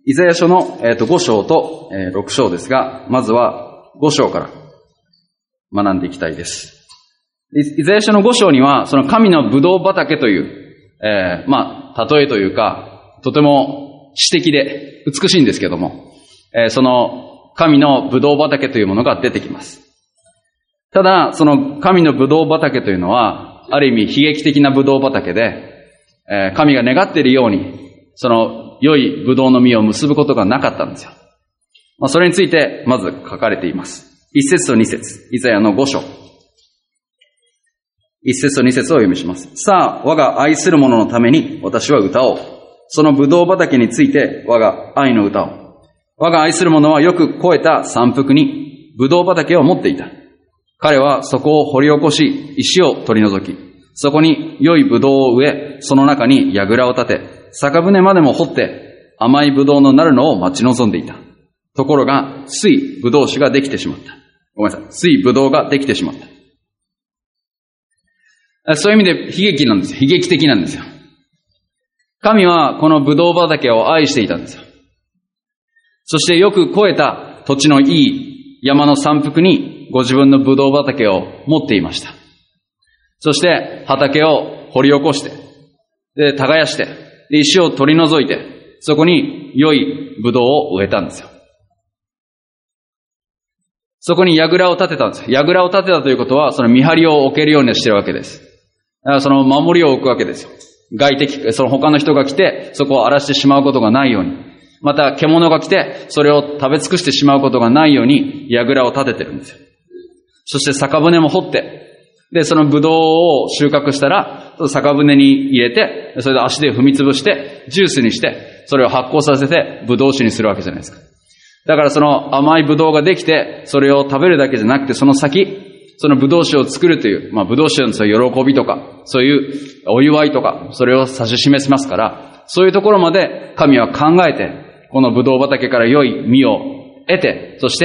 イザヤ書の5章と6章ですが、まずは5章から学んでいきたいです。イザヤ書の5章には、その神のブドウ畑という、例えというか、とても詩的で美しいんですけども、その神のブドウ畑というものが出てきます。ただ、その神のブドウ畑というのは、ある意味悲劇的なブドウ畑で、神が願っているように、その良いブドウの実を結ぶことがなかったんですよ。それについて、まず書かれています。1節と2節、イザヤの5章。1節と2節をお読みします。さあ、我が愛する者のために私は歌おう。そのブドウ畑について我が愛の歌を。我が愛する者はよく肥えた山腹にブドウ畑を持っていた。彼はそこを掘り起こし、石を取り除き、そこに良いブドウを植え、その中に櫓を立て、酒舟までも掘って甘いブドウのなるのを待ち望んでいた。ところが、水ブドウ酒ができてしまった。ごめんなさい。水ブドウができてしまった。そういう意味で悲劇なんですよ。悲劇的なんですよ。神はこのブドウ畑を愛していたんですよ。そしてよく肥えた土地のいい山の山腹にご自分のブドウ畑を持っていました。そして畑を掘り起こして、で、耕して、で、石を取り除いて、そこに良いブドウを植えたんですよ。そこに櫓を立てたんですよ。櫓を立てたということは、その見張りを置けるようにしてるわけです。だからその守りを置くわけですよ。外敵、その他の人が来て、そこを荒らしてしまうことがないように。また、獣が来て、それを食べ尽くしてしまうことがないように、櫓を立ててるんですよ。そして酒舟も掘って、で、そのブドウを収穫したら、酒舟に入れて、それで足で踏み潰して、ジュースにして、それを発酵させて、ブドウ酒にするわけじゃないですか。だからその甘いブドウができて、それを食べるだけじゃなくて、その先、そのブドウ酒を作るという、ブドウ酒の喜びとか、そういうお祝いとか、それを指し示しますから、そういうところまで神は考えて、このブドウ畑から良い実を得て、そして、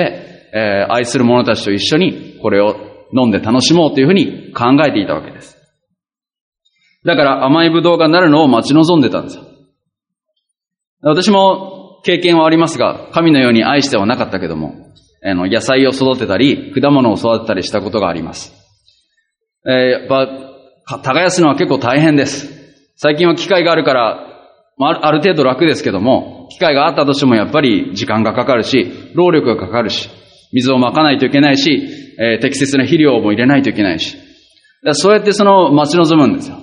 愛する者たちと一緒にこれを飲んで楽しもうというふうに考えていたわけです。だから甘いブドウがなるのを待ち望んでたんですよ。私も経験はありますが、神のように愛してはなかったけども、野菜を育てたり、果物を育てたりしたことがあります。耕すのは結構大変です。最近は機械があるから、ある程度楽ですけども、機械があったとしてもやっぱり時間がかかるし、労力がかかるし、水をまかないといけないし、適切な肥料も入れないといけないし。そうやってその待ち望むんですよ。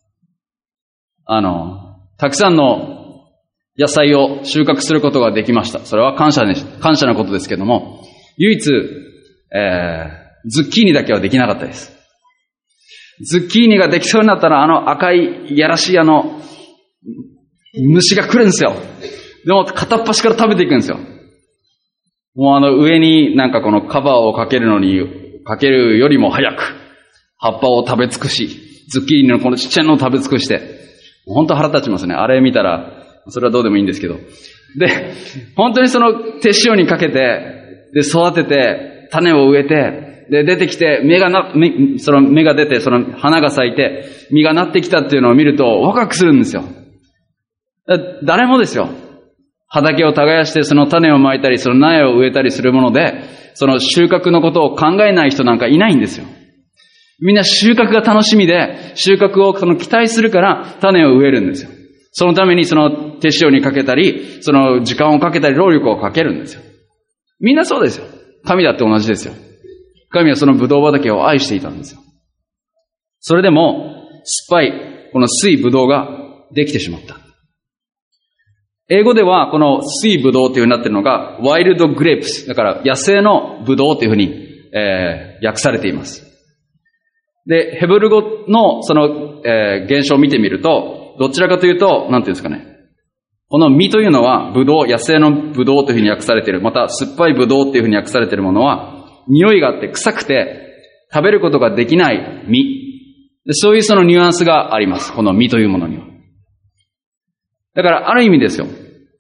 たくさんの野菜を収穫することができました。それは感謝なことですけども、唯一、ズッキーニだけはできなかったです。ズッキーニができそうになったら、赤いいやらしい虫が来るんですよ。でも片っ端から食べていくんですよ。もう上になんかこのカバーをかけるよりも早く、葉っぱを食べ尽くし、ズッキーニのこのちっちゃいのを食べ尽くして、本当腹立ちますね。あれ見たら、それはどうでもいいんですけど。で、本当にその手塩にかけて、で、育てて、種を植えて、で、出てきて、芽が出て、その花が咲いて、実がなってきたっていうのを見ると、ワクワクするんですよ。誰もですよ。畑を耕して、その種をまいたり、その苗を植えたりするもので、その収穫のことを考えない人なんかいないんですよ。みんな収穫が楽しみで、収穫を期待するから種を植えるんですよ。そのためにその手塩にかけたり、その時間をかけたり、労力をかけるんですよ。みんなそうですよ。神だって同じですよ。神はそのブドウ畑を愛していたんですよ。それでも、酸っぱい、この水ブドウができてしまった。英語ではこの水ブドウというふうになっているのが、ワイルドグレープス。だから野生のブドウというふうに、訳されています。で、ヘブル語のその、現象を見てみると、どちらかというと、なんていうんですかね。この実というのは、ブドウ、野生のブドウというふうに訳されている。また、酸っぱいブドウというふうに訳されているものは、匂いがあって臭くて、食べることができない実。で、そういうそのニュアンスがあります。この実というものには。だから、ある意味ですよ。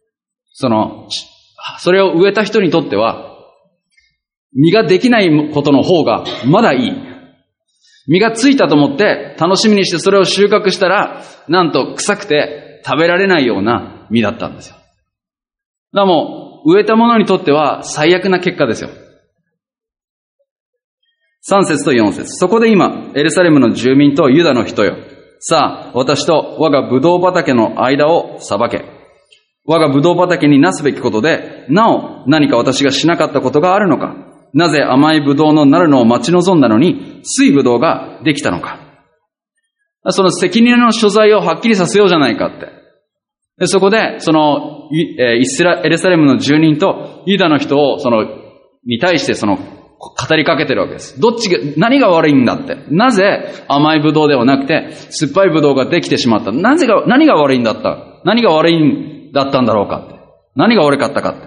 それを植えた人にとっては、実ができないことの方がまだいい。実がついたと思って楽しみにしてそれを収穫したら、なんと臭くて食べられないような実だったんですよ。 だからもう、植えた者にとっては最悪な結果ですよ。3節と4節。そこで今、エルサレムの住民とユダの人よ。さあ、私と我がブドウ畑の間を裁け。我がブドウ畑になすべきことで、なお何か私がしなかったことがあるのか。なぜ甘いブドウのなるのを待ち望んだのに、水ブドウができたのか。その責任の所在をはっきりさせようじゃないかって。でそこで、エルサレムの住人とユダの人を、に対して語りかけてるわけです。何が悪いんだって。なぜ甘いブドウではなくて、酸っぱいブドウができてしまった。何が悪いんだった。何が悪いんだったんだろうかって。何が悪かったかって。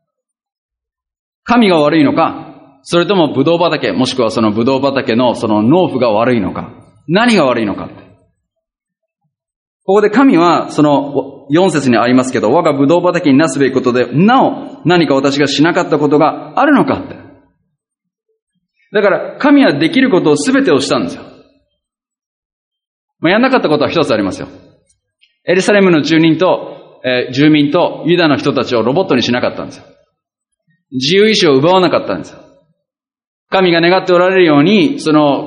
神が悪いのか、それともブドウ畑、もしくはそのブドウ畑の農夫が悪いのか。何が悪いのかって。ここで神は、4節にありますけど、我がブドウ畑になすべきことで、なお何か私がしなかったことがあるのかって。だから、神はできることを全てをしたんですよ。やんなかったことは一つありますよ。エルサレムの住民とユダの人たちをロボットにしなかったんですよ。自由意志を奪わなかったんですよ。神が願っておられるように、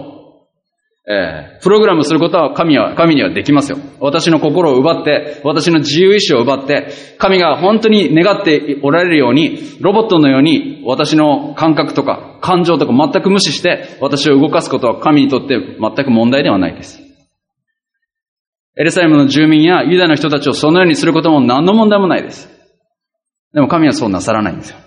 プログラムすることは神にはできますよ。私の心を奪って、私の自由意志を奪って、神が本当に願っておられるように、ロボットのように私の感覚とか感情とか全く無視して、私を動かすことは神にとって全く問題ではないです。エルサレムの住民やユダの人たちをそのようにすることも何の問題もないです。でも神はそうなさらないんですよ。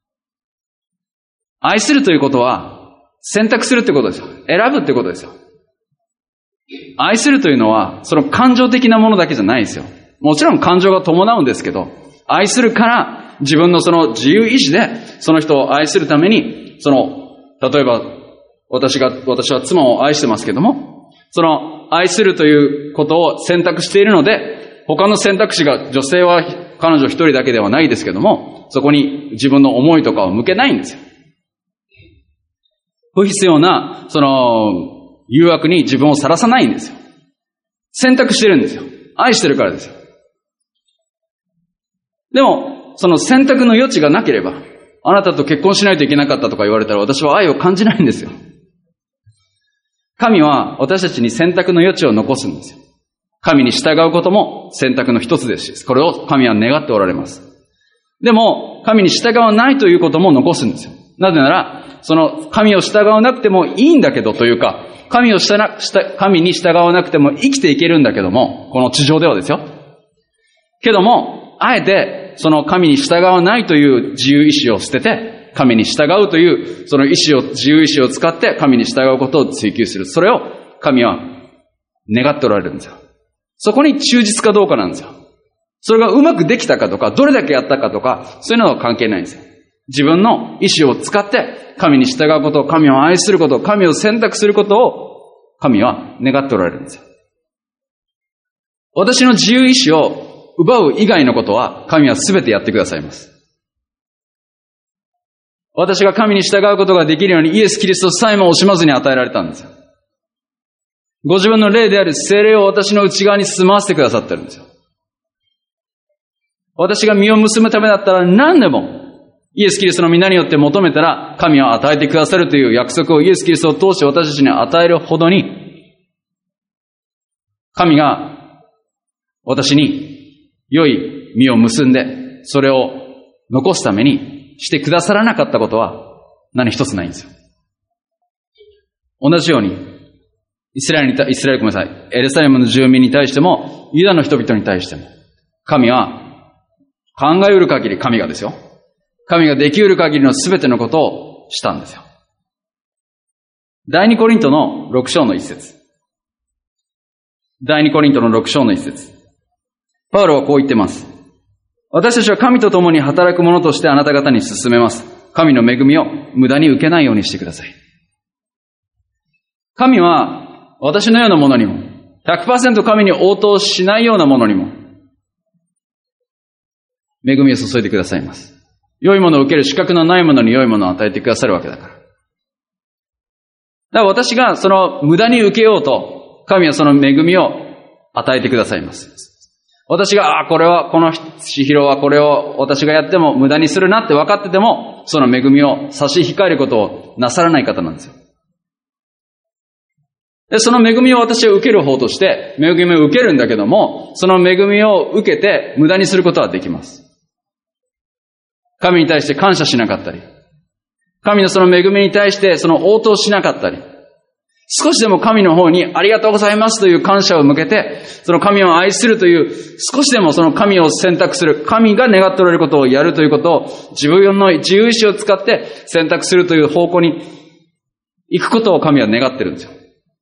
愛するということは、選択するってことですよ。選ぶってことですよ。愛するというのは、感情的なものだけじゃないですよ。もちろん感情が伴うんですけど、愛するから自分の自由意志でその人を愛するために、例えば私は妻を愛してますけども、愛するということを選択しているので、他の選択肢が女性は彼女一人だけではないですけども、そこに自分の思いとかを向けないんですよ。不必要な、誘惑に自分をさらさないんですよ。選択してるんですよ。愛してるからですよ。でも、選択の余地がなければ、あなたと結婚しないといけなかったとか言われたら私は愛を感じないんですよ。神は私たちに選択の余地を残すんですよ。神に従うことも選択の一つですし、これを神は願っておられます。でも、神に従わないということも残すんですよ。なぜなら、神を従わなくてもいいんだけどというか、神に従わなくても生きていけるんだけども、この地上ではですよ。けども、あえて、神に従わないという自由意志を捨てて、神に従うという、自由意志を使って神に従うことを追求する。それを神は願っておられるんですよ。そこに忠実かどうかなんですよ。それがうまくできたかとか、どれだけやったかとか、そういうのは関係ないんですよ。自分の意志を使って神に従うこと、神を愛すること、神を選択することを神は願っておられるんですよ。私の自由意志を奪う以外のことは神は全てやってくださいます。私が神に従うことができるようにイエス・キリストさえも惜しまずに与えられたんですよ。ご自分の霊である聖霊を私の内側に住まわせてくださってるんですよ。私が実を結ぶためだったら何でもイエス・キリストの皆によって求めたら神は与えてくださるという約束をイエス・キリストを通して私たちに与えるほどに、神が私に良い実を結んでそれを残すためにしてくださらなかったことは何一つないんですよ。同じようにエルサレムの住民に対してもユダの人々に対しても神は考えうる限り神がですよ。神ができうる限りのすべてのことをしたんですよ。第2コリントの6章の一節。第2コリントの6章の一節。パウロはこう言ってます。私たちは神と共に働く者としてあなた方に進めます。神の恵みを無駄に受けないようにしてください。神は私のようなものにも、100% 神に応答しないようなものにも、恵みを注いでくださいます。良いものを受ける資格のないものに良いものを与えてくださるわけだから。だから私が無駄に受けようと、神はその恵みを与えてくださいます。 私が、この千尋はこれを私がやっても無駄にするなって分かってても、その恵みを差し控えることをなさらない方なんですよ。で、その恵みを私は受ける方として、恵みを受けるんだけども、その恵みを受けて無駄にすることはできます。神に対して感謝しなかったり、神のその恵みに対してその応答しなかったり、少しでも神の方にありがとうございますという感謝を向けて、その神を愛するという、少しでもその神を選択する、神が願っておられることをやるということを、自分の自由意志を使って選択するという方向に行くことを神は願ってるんですよ。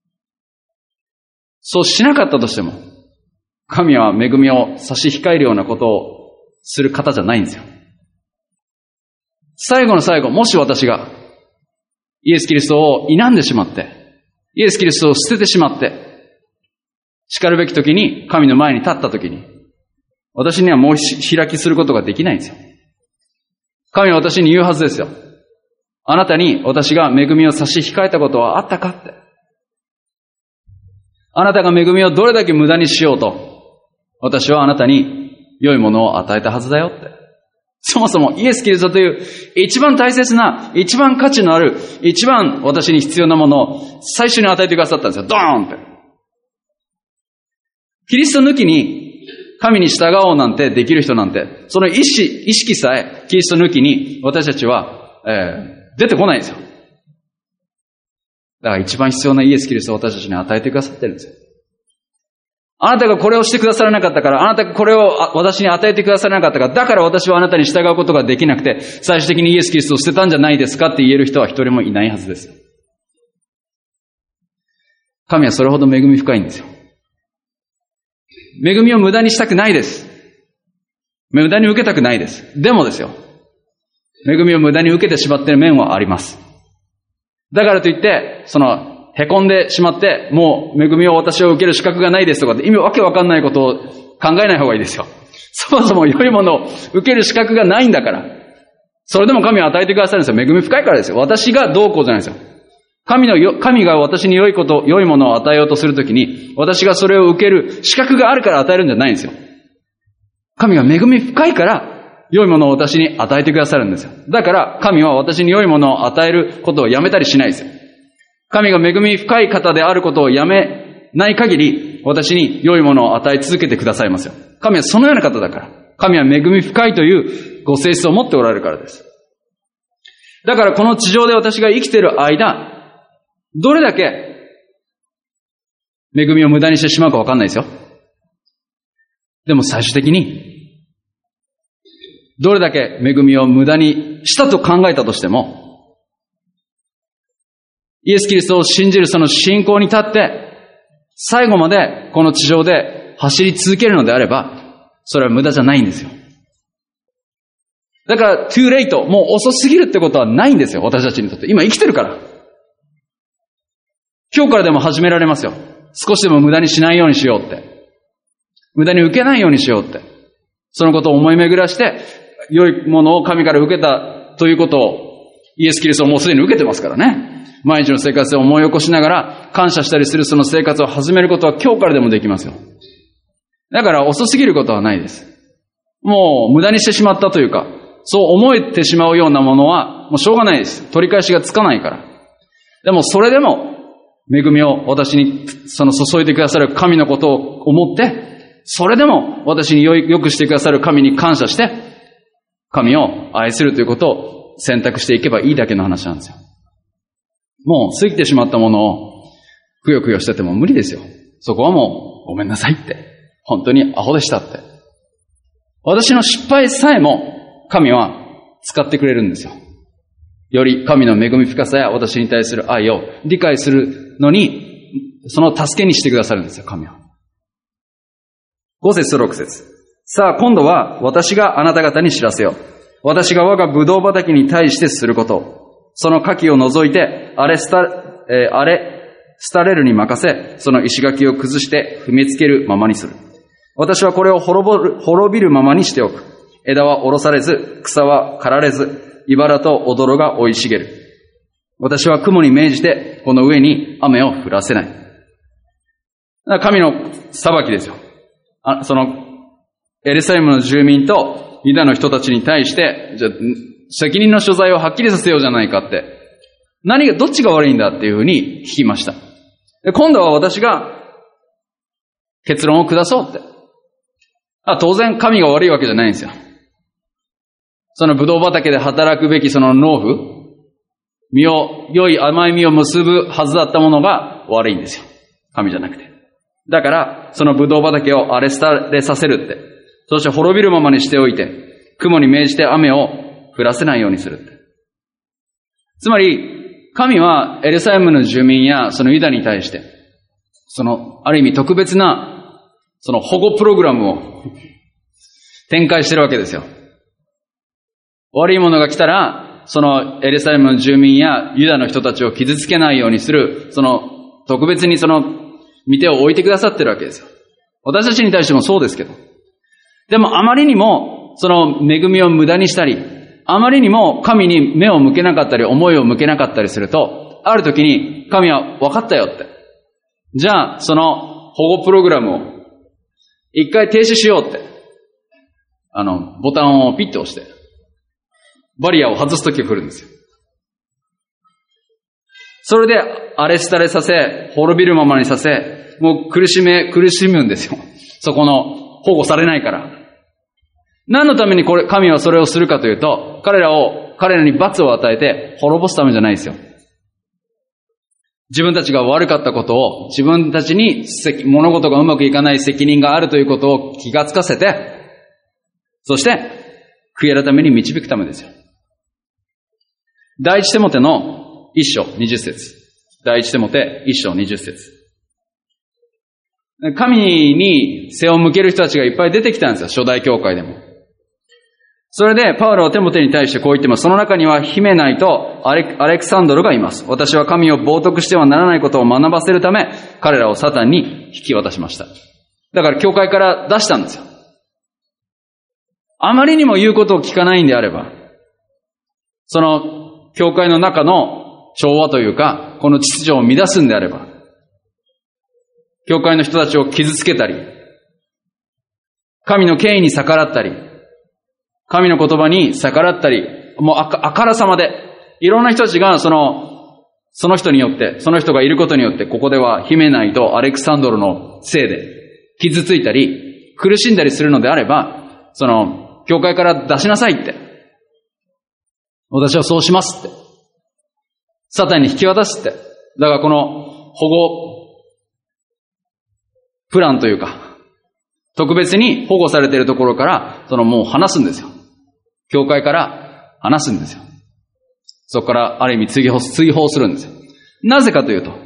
そうしなかったとしても、神は恵みを差し控えるようなことをする方じゃないんですよ。最後の最後、もし私がイエス・キリストを否んでしまって、イエス・キリストを捨ててしまって、叱るべき時に神の前に立った時に、私にはもう開きすることができないんですよ。神は私に言うはずですよ。あなたに私が恵みを差し控えたことはあったかって。あなたが恵みをどれだけ無駄にしようと、私はあなたに良いものを与えたはずだよって。そもそもイエス・キリストという一番大切な、一番価値のある、一番私に必要なものを最初に与えてくださったんですよ。ドーンって。キリスト抜きに神に従おうなんてできる人なんて、その意識さえキリスト抜きに私たちは、出てこないんですよ。だから一番必要なイエス・キリストを私たちに与えてくださってるんですよ。あなたがこれをしてくださらなかったから、あなたがこれを私に与えてくださらなかったから、だから私はあなたに従うことができなくて、最終的にイエス・キリストを捨てたんじゃないですかって言える人は一人もいないはずです。神はそれほど恵み深いんですよ。恵みを無駄にしたくないです。無駄に受けたくないです。でもですよ、恵みを無駄に受けてしまっている面はあります。だからといって、凹んでしまって、もう恵みを私は受ける資格がないですとかってわけわかんないことを考えない方がいいですよ。そもそも良いものを受ける資格がないんだから。それでも神は与えてくださるんですよ。恵み深いからですよ。私がどうこうじゃないですよ。神が私に良いものを与えようとするときに、私がそれを受ける資格があるから与えるんじゃないんですよ。神が恵み深いから、良いものを私に与えてくださるんですよ。だから、神は私に良いものを与えることをやめたりしないですよ。神が恵み深い方であることをやめない限り、私に良いものを与え続けてくださいますよ。神はそのような方だから。神は恵み深いというご性質を持っておられるからです。だからこの地上で私が生きている間、どれだけ恵みを無駄にしてしまうかわかんないですよ。でも最終的に、どれだけ恵みを無駄にしたと考えたとしても、イエス・キリストを信じるその信仰に立って、最後までこの地上で走り続けるのであれば、それは無駄じゃないんですよ。だから、too late、もう遅すぎるってことはないんですよ、私たちにとって。今生きてるから。今日からでも始められますよ。少しでも無駄にしないようにしようって。無駄に受けないようにしようって。そのことを思い巡らして、良いものを神から受けたということを、イエス・キリストをもうすでに受けてますからね。毎日の生活で思い起こしながら感謝したりするその生活を始めることは今日からでもできますよ。だから遅すぎることはないです。もう無駄にしてしまったというか、そう思えてしまうようなものはもうしょうがないです。取り返しがつかないから。でもそれでも恵みを私に注いでくださる神のことを思って、それでも私に良くしてくださる神に感謝して、神を愛するということを選択していけばいいだけの話なんですよ。もう過ぎてしまったものをくよくよしてても無理ですよ。そこはもうごめんなさいって。本当にアホでしたって。私の失敗さえも神は使ってくれるんですよ。より神の恵み深さや私に対する愛を理解するのに、その助けにしてくださるんですよ、神は。5節と6節。さあ今度は私があなた方に知らせよう。私が我がブドウ畑に対してすることを。その柿を除いて、荒れ廃れるに任せ、その石垣を崩して踏みつけるままにする。私はこれを滅びるままにしておく。枝は下ろされず、草は刈られず、茨とおどろが生い茂る。私は雲に命じて、この上に雨を降らせない。神の裁きですよ。そのエルサレムの住民とユダの人たちに対して、じゃあ、責任の所在をはっきりさせようじゃないかって、どっちが悪いんだっていうふうに聞きました。で、今度は私が結論を下そうって。当然神が悪いわけじゃないんですよ。そのブドウ畑で働くべきその農夫、良い甘い実を結ぶはずだったものが悪いんですよ。神じゃなくて。だから、そのブドウ畑を荒れ廃れさせるって。そして滅びるままにしておいて、雲に命じて雨を降らせないようにするって。つまり、神はエルサレムの住民やそのユダに対して、ある意味特別な、保護プログラムを展開してるわけですよ。悪いものが来たら、エルサレムの住民やユダの人たちを傷つけないようにする、特別に御手を置いてくださってるわけですよ。私たちに対してもそうですけど。でもあまりにも、恵みを無駄にしたり、あまりにも神に目を向けなかったり、思いを向けなかったりすると、ある時に神は分かったよって。じゃあ、保護プログラムを一回停止しようって。ボタンをピッと押して、バリアを外す時が来るんですよ。それで荒れ廃れさせ、滅びるままにさせ、もう苦しむんですよ。そこの保護されないから。何のために神はそれをするかというと、彼らに罰を与えて滅ぼすためじゃないですよ。自分たちが悪かったことを、自分たちに物事がうまくいかない責任があるということを気がつかせて、そして悔い改めに導くためですよ。第一テモテの1章20節。第一テモテ1章20節。神に背を向ける人たちがいっぱい出てきたんですよ、初代教会でも。それで、パウロはテモテに対してこう言ってます。その中にはヒメナイとアレクサンドルがいます。私は神を冒涜してはならないことを学ばせるため、彼らをサタンに引き渡しました。だから教会から出したんですよ。あまりにも言うことを聞かないんであれば、教会の中の調和というか、この秩序を乱すんであれば、教会の人たちを傷つけたり、神の権威に逆らったり、神の言葉に逆らったり、もうあからさまで、いろんな人たちがその人によって、その人がいることによって、ここではヒメナイとアレクサンドルのせいで傷ついたり、苦しんだりするのであれば、教会から出しなさいって。私はそうしますって。サタンに引き渡すって。だからこの保護プランというか、特別に保護されているところから、もう離すんですよ。教会から離すんですよ。そこからある意味追放するんですよ。なぜかというと、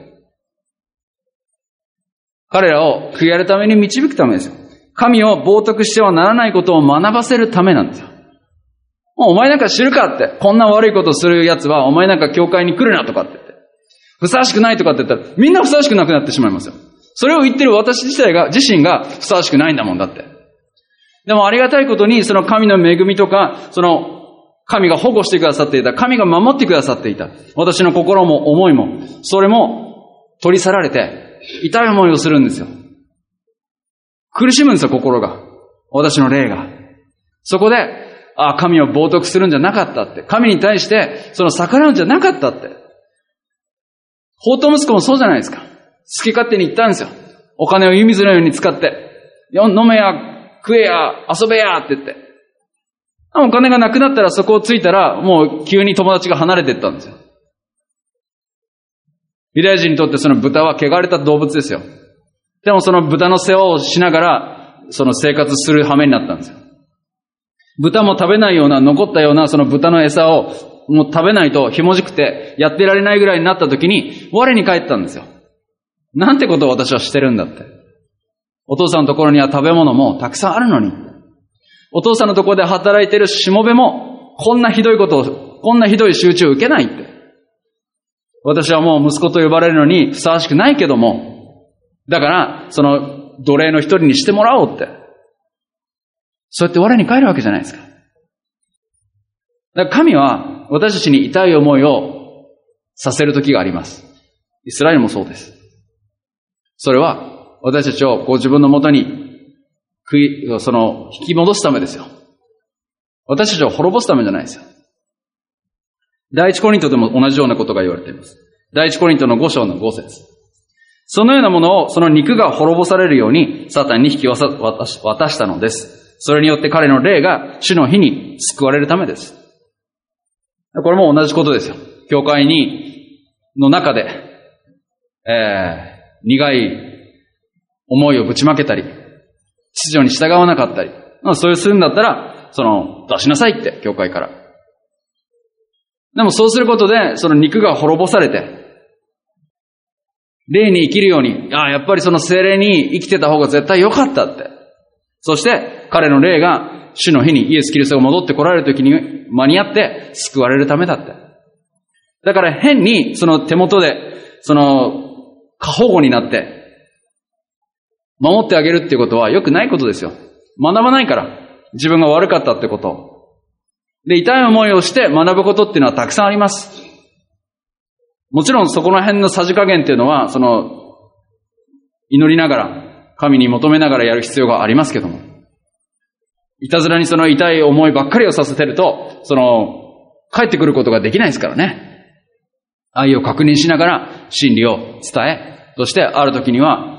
彼らを悔い改めに導くためですよ。神を冒涜してはならないことを学ばせるためなんですよ。もうお前なんか知るかって、こんな悪いことをする奴はお前なんか教会に来るなとかって言って、ふさわしくないとかって言ったら、みんなふさわしくなくなってしまいますよ。それを言ってる私自身がふさわしくないんだもんだって。でもありがたいことに、神の恵みとか、神が保護してくださっていた、神が守ってくださっていた、私の心も思いも、それも取り去られて、痛い思いをするんですよ。苦しむんですよ、心が。私の霊が。そこで、神を冒涜するんじゃなかったって。神に対して、逆らうんじゃなかったって。放蕩息子もそうじゃないですか。好き勝手に言ったんですよ。お金を湯水のように使って、飲めや、食えや、遊べやって言って。お金がなくなったらそこをついたら、もう急に友達が離れていったんですよ。ユダヤ人にとって豚は汚れた動物ですよ。でも豚の世話をしながら、生活する羽目になったんですよ。豚も食べないような、残ったような豚の餌をもう食べないとひもじくてやってられないぐらいになった時に我に返ったんですよ。なんてことを私はしてるんだって。お父さんのところには食べ物もたくさんあるのに。お父さんのところで働いてるしもべもこんなひどい仕打ちを受けないって。私はもう息子と呼ばれるのにふさわしくないけども、だから奴隷の一人にしてもらおうって。そうやって我に返るわけじゃないですか。だから神は私たちに痛い思いをさせる時があります。イスラエルもそうです。それは私たちをご自分のもとに引き戻すためですよ。私たちを滅ぼすためじゃないですよ。第一コリントでも同じようなことが言われています。第一コリントの5章の5節。そのようなものをその肉が滅ぼされるようにサタンに引き渡したのです。それによって彼の霊が主の日に救われるためです。これも同じことですよ。教会の中で、苦い思いをぶちまけたり、秩序に従わなかったり、そういうするんだったら、出しなさいって、教会から。でもそうすることで、その肉が滅ぼされて、霊に生きるように、やっぱりその精霊に生きてた方が絶対良かったって。そして、彼の霊が主の日にイエス・キリストが戻って来られる時に間に合って救われるためだって。だから変にその手元で、過保護になって、守ってあげるっていうことは良くないことですよ。学ばないから。自分が悪かったってこと。で、痛い思いをして学ぶことっていうのはたくさんあります。もちろんそこら辺のさじ加減っていうのは、祈りながら、神に求めながらやる必要がありますけども。いたずらにその痛い思いばっかりをさせてると、帰ってくることができないですからね。愛を確認しながら真理を伝え、そしてある時には、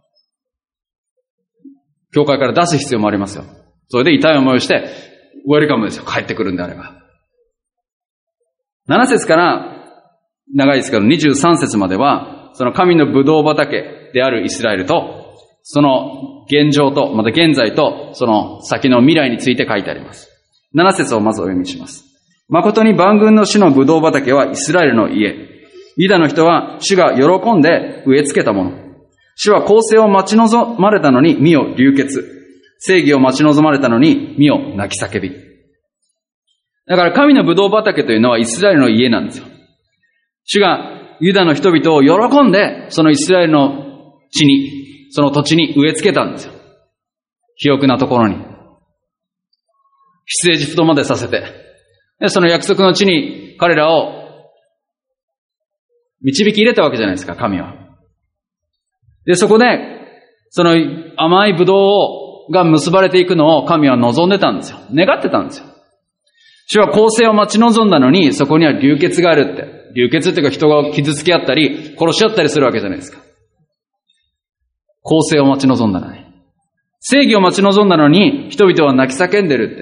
教会から出す必要もありますよ。それで痛い思いをして、ウェルカムですよ。帰ってくるんであれば。7節から、長いですけど、23節までは、その神のブドウ畑であるイスラエルと、その現状と、また現在と、その先の未来について書いてあります。7節をまずお読みします。誠に万軍の主のブドウ畑はイスラエルの家。ユダの人は主が喜んで植え付けたもの。主は公正を待ち望まれたのに身を流血。正義を待ち望まれたのに身を泣き叫び。だから神のブドウ畑というのはイスラエルの家なんですよ。主がユダの人々を喜んで、そのイスラエルの地に、その土地に植え付けたんですよ。肥沃なところに。出エジプトまでさせて、で、その約束の地に彼らを導き入れたわけじゃないですか、神は。で、そこで、その甘いブドウが結ばれていくのを神は望んでたんですよ。願ってたんですよ。主は公正を待ち望んだのに、そこには流血があるって。流血っていうか人が傷つけ合ったり、殺し合ったりするわけじゃないですか。公正を待ち望んだのに。正義を待ち望んだのに、人々は泣き叫んでるって。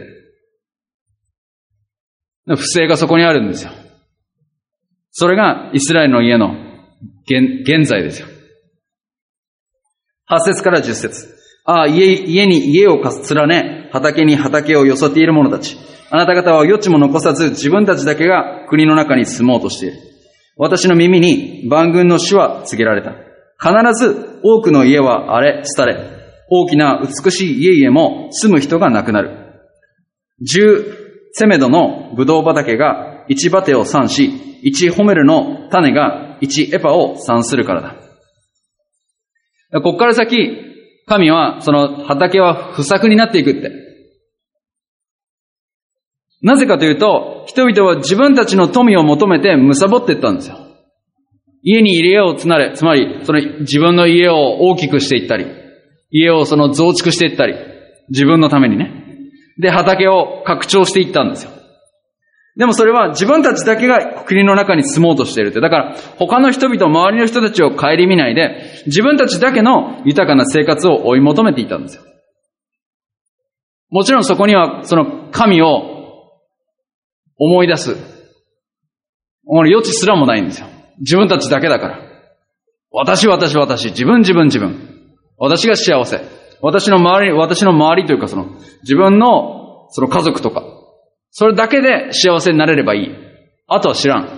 不正がそこにあるんですよ。それがイスラエルの家の現在ですよ。8節から10節。家に家を連ね、畑に畑を寄せている者たち。あなた方は余地も残さず自分たちだけが国の中に住もうとしている。私の耳に万軍の主は告げられた。必ず多くの家は荒れ、廃れ、大きな美しい家々も住む人がなくなる。10セメドのブドウ畑が1バテを産し、1ホメルの種が1エパを産するからだ。ここから先、神はその畑は不作になっていくって。なぜかというと、人々は自分たちの富を求めて貪っていったんですよ。家に家をつまり、その自分の家を大きくしていったり、家をその増築していったり、自分のためにね。で、畑を拡張していったんですよ。でもそれは自分たちだけが国の中に住もうとしているって。だから他の人々、周りの人たちを顧みないで、自分たちだけの豊かな生活を追い求めていたんですよ。もちろんそこにはその神を思い出す余地すらもないんですよ。自分たちだけだから。私、自分。私が幸せ。私の周りというか自分のその家族とか、それだけで幸せになれればいい。あとは知らん。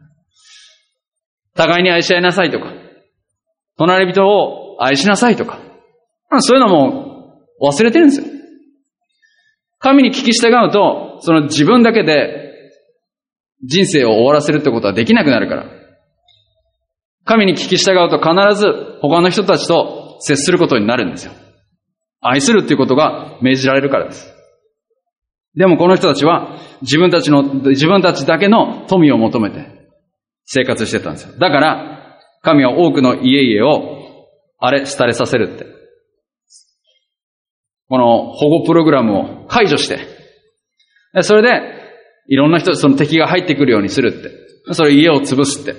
互いに愛し合いなさいとか、隣人を愛しなさいとか、そういうのも忘れてるんですよ。神に聞き従うと、その自分だけで人生を終わらせるってことはできなくなるから。神に聞き従うと必ず他の人たちと接することになるんですよ。愛するっていうことが命じられるからです。でもこの人たちは自分たちだけの富を求めて生活してたんですよ。だから神は多くの家々を荒れ廃れさせるって。 この保護プログラムを解除して、それで、いろんな人、その敵が入ってくるようにするって。それ家を潰すって。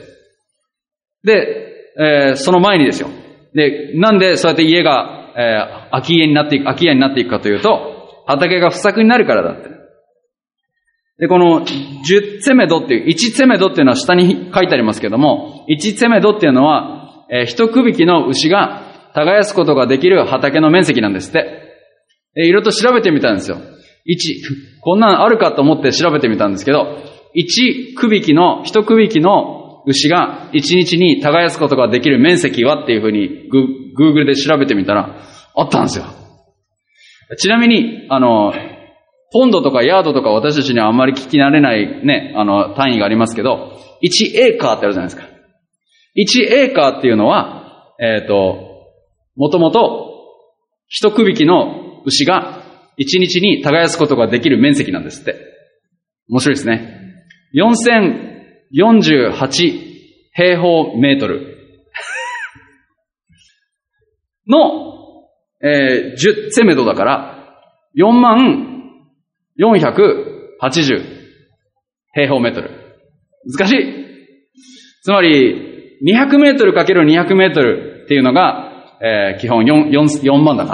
で、その前にですよ。で、なんでそうやって家が、空き家になっていくかというと、畑が不作になるからだって。で、この10ツェメドっていう、1ツェメドっていうのは下に書いてありますけども、1ツェメドっていうのは、一区引きの牛が耕すことができる畑の面積なんですって。いろいろと調べてみたんですよ。こんなんあるかと思って調べてみたんですけど、一区引きの牛が1日に耕すことができる面積はっていうふうにGoogle で調べてみたら、あったんですよ。ちなみに、ポンドとかヤードとか私たちにはあんまり聞き慣れないね、単位がありますけど、1エーカーってあるじゃないですか。1エーカーっていうのは、もともと一区引きの牛が1日に耕すことができる面積なんですって。面白いですね。4048平方メートルの、10ツェメドだから、4480平方メートル。難しい。つまり、200メートルかける200メートルっていうのが、基本4万だから、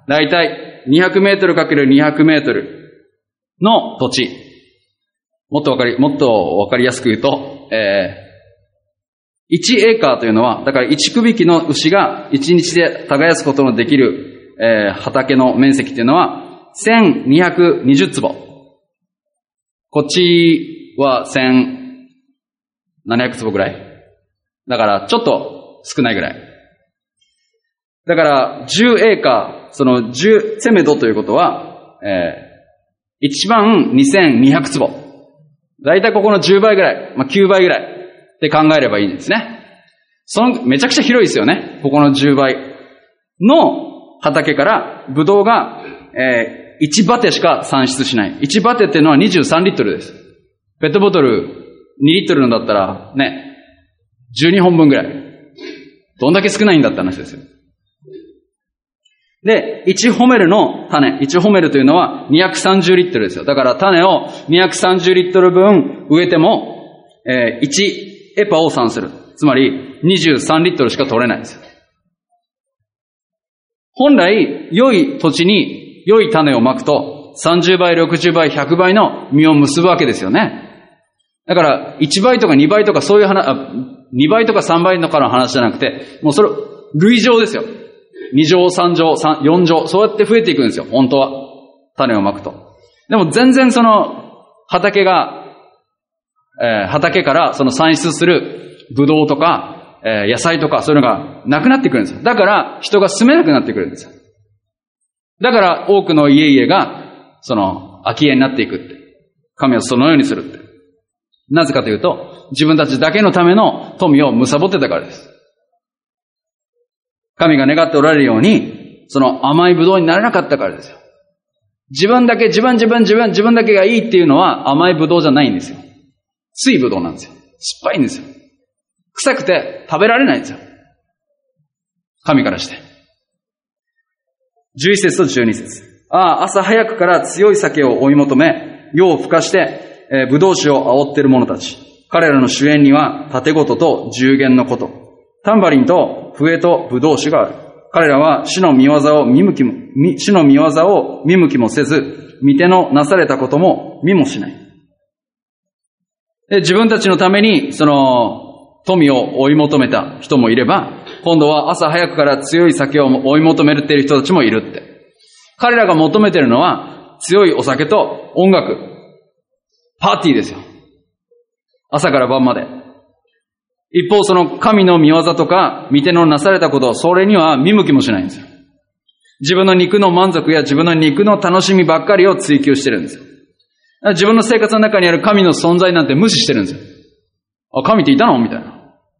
だいたい200メートルかける200メートルの土地。もっとわかりやすく言うと、1エーカーというのは、だから1区引きの牛が1日で耕すことのできる、畑の面積というのは1220坪。こっちは1700坪ぐらい。だからちょっと少ないぐらい。だから10エーカー、その10ツェメドということは、12200坪。だいたいここの10倍ぐらい、9倍ぐらいって考えればいいんですね。めちゃくちゃ広いですよね。ここの10倍の畑からブドウが、1バテしか産出しない。1バテっていうのは23リットルです。ペットボトル2リットルのだったらね、12本分ぐらい。どんだけ少ないんだって話ですよ。で、1ホメルの種。1ホメルというのは230リットルですよ。だから種を230リットル分植えても、1エパを産する。つまり23リットルしか取れないんですよ。本来、良い土地に良い種をまくと、30倍、60倍、100倍の実を結ぶわけですよね。だから、1倍とか2倍とかそういう話、2倍とか3倍とかの話じゃなくて、もうそれ、類乗ですよ。2乗、3乗、4乗、そうやって増えていくんですよ、本当は。種をまくと。でも全然その、畑からその産出するブドウとか、野菜とかそういうのがなくなってくるんですよ。だから人が住めなくなってくるんですよ。だから多くの家々が、その、空き家になっていくって。神はそのようにするって。なぜかというと、自分たちだけのための富を貪ってたからです。神が願っておられるように、その甘いブドウになれなかったからですよ。自分だけがいいっていうのは甘いブドウじゃないんですよ。酸いブドウなんですよ。酸っぱいんですよ。臭くて食べられないんですよ。神からして。11節と12節。朝早くから強い酒を追い求め、夜を更かして、ブドウ酒を煽っている者たち。彼らの主演には、盾琴と十弦のこと。タンバリンと笛とブドウ酒がある。彼らは主の御業を見向きもせず、御手のなされたことも見もしない。で、自分たちのために、その、富を追い求めた人もいれば、今度は朝早くから強い酒を追い求めるっていう人たちもいるって。彼らが求めてるのは、強いお酒と音楽、パーティーですよ。朝から晩まで。一方、その神の御業とか、御手のなされたこと、それには見向きもしないんですよ。自分の肉の満足や自分の肉の楽しみばっかりを追求してるんですよ。自分の生活の中にある神の存在なんて無視してるんですよ。神っていたのみたいな。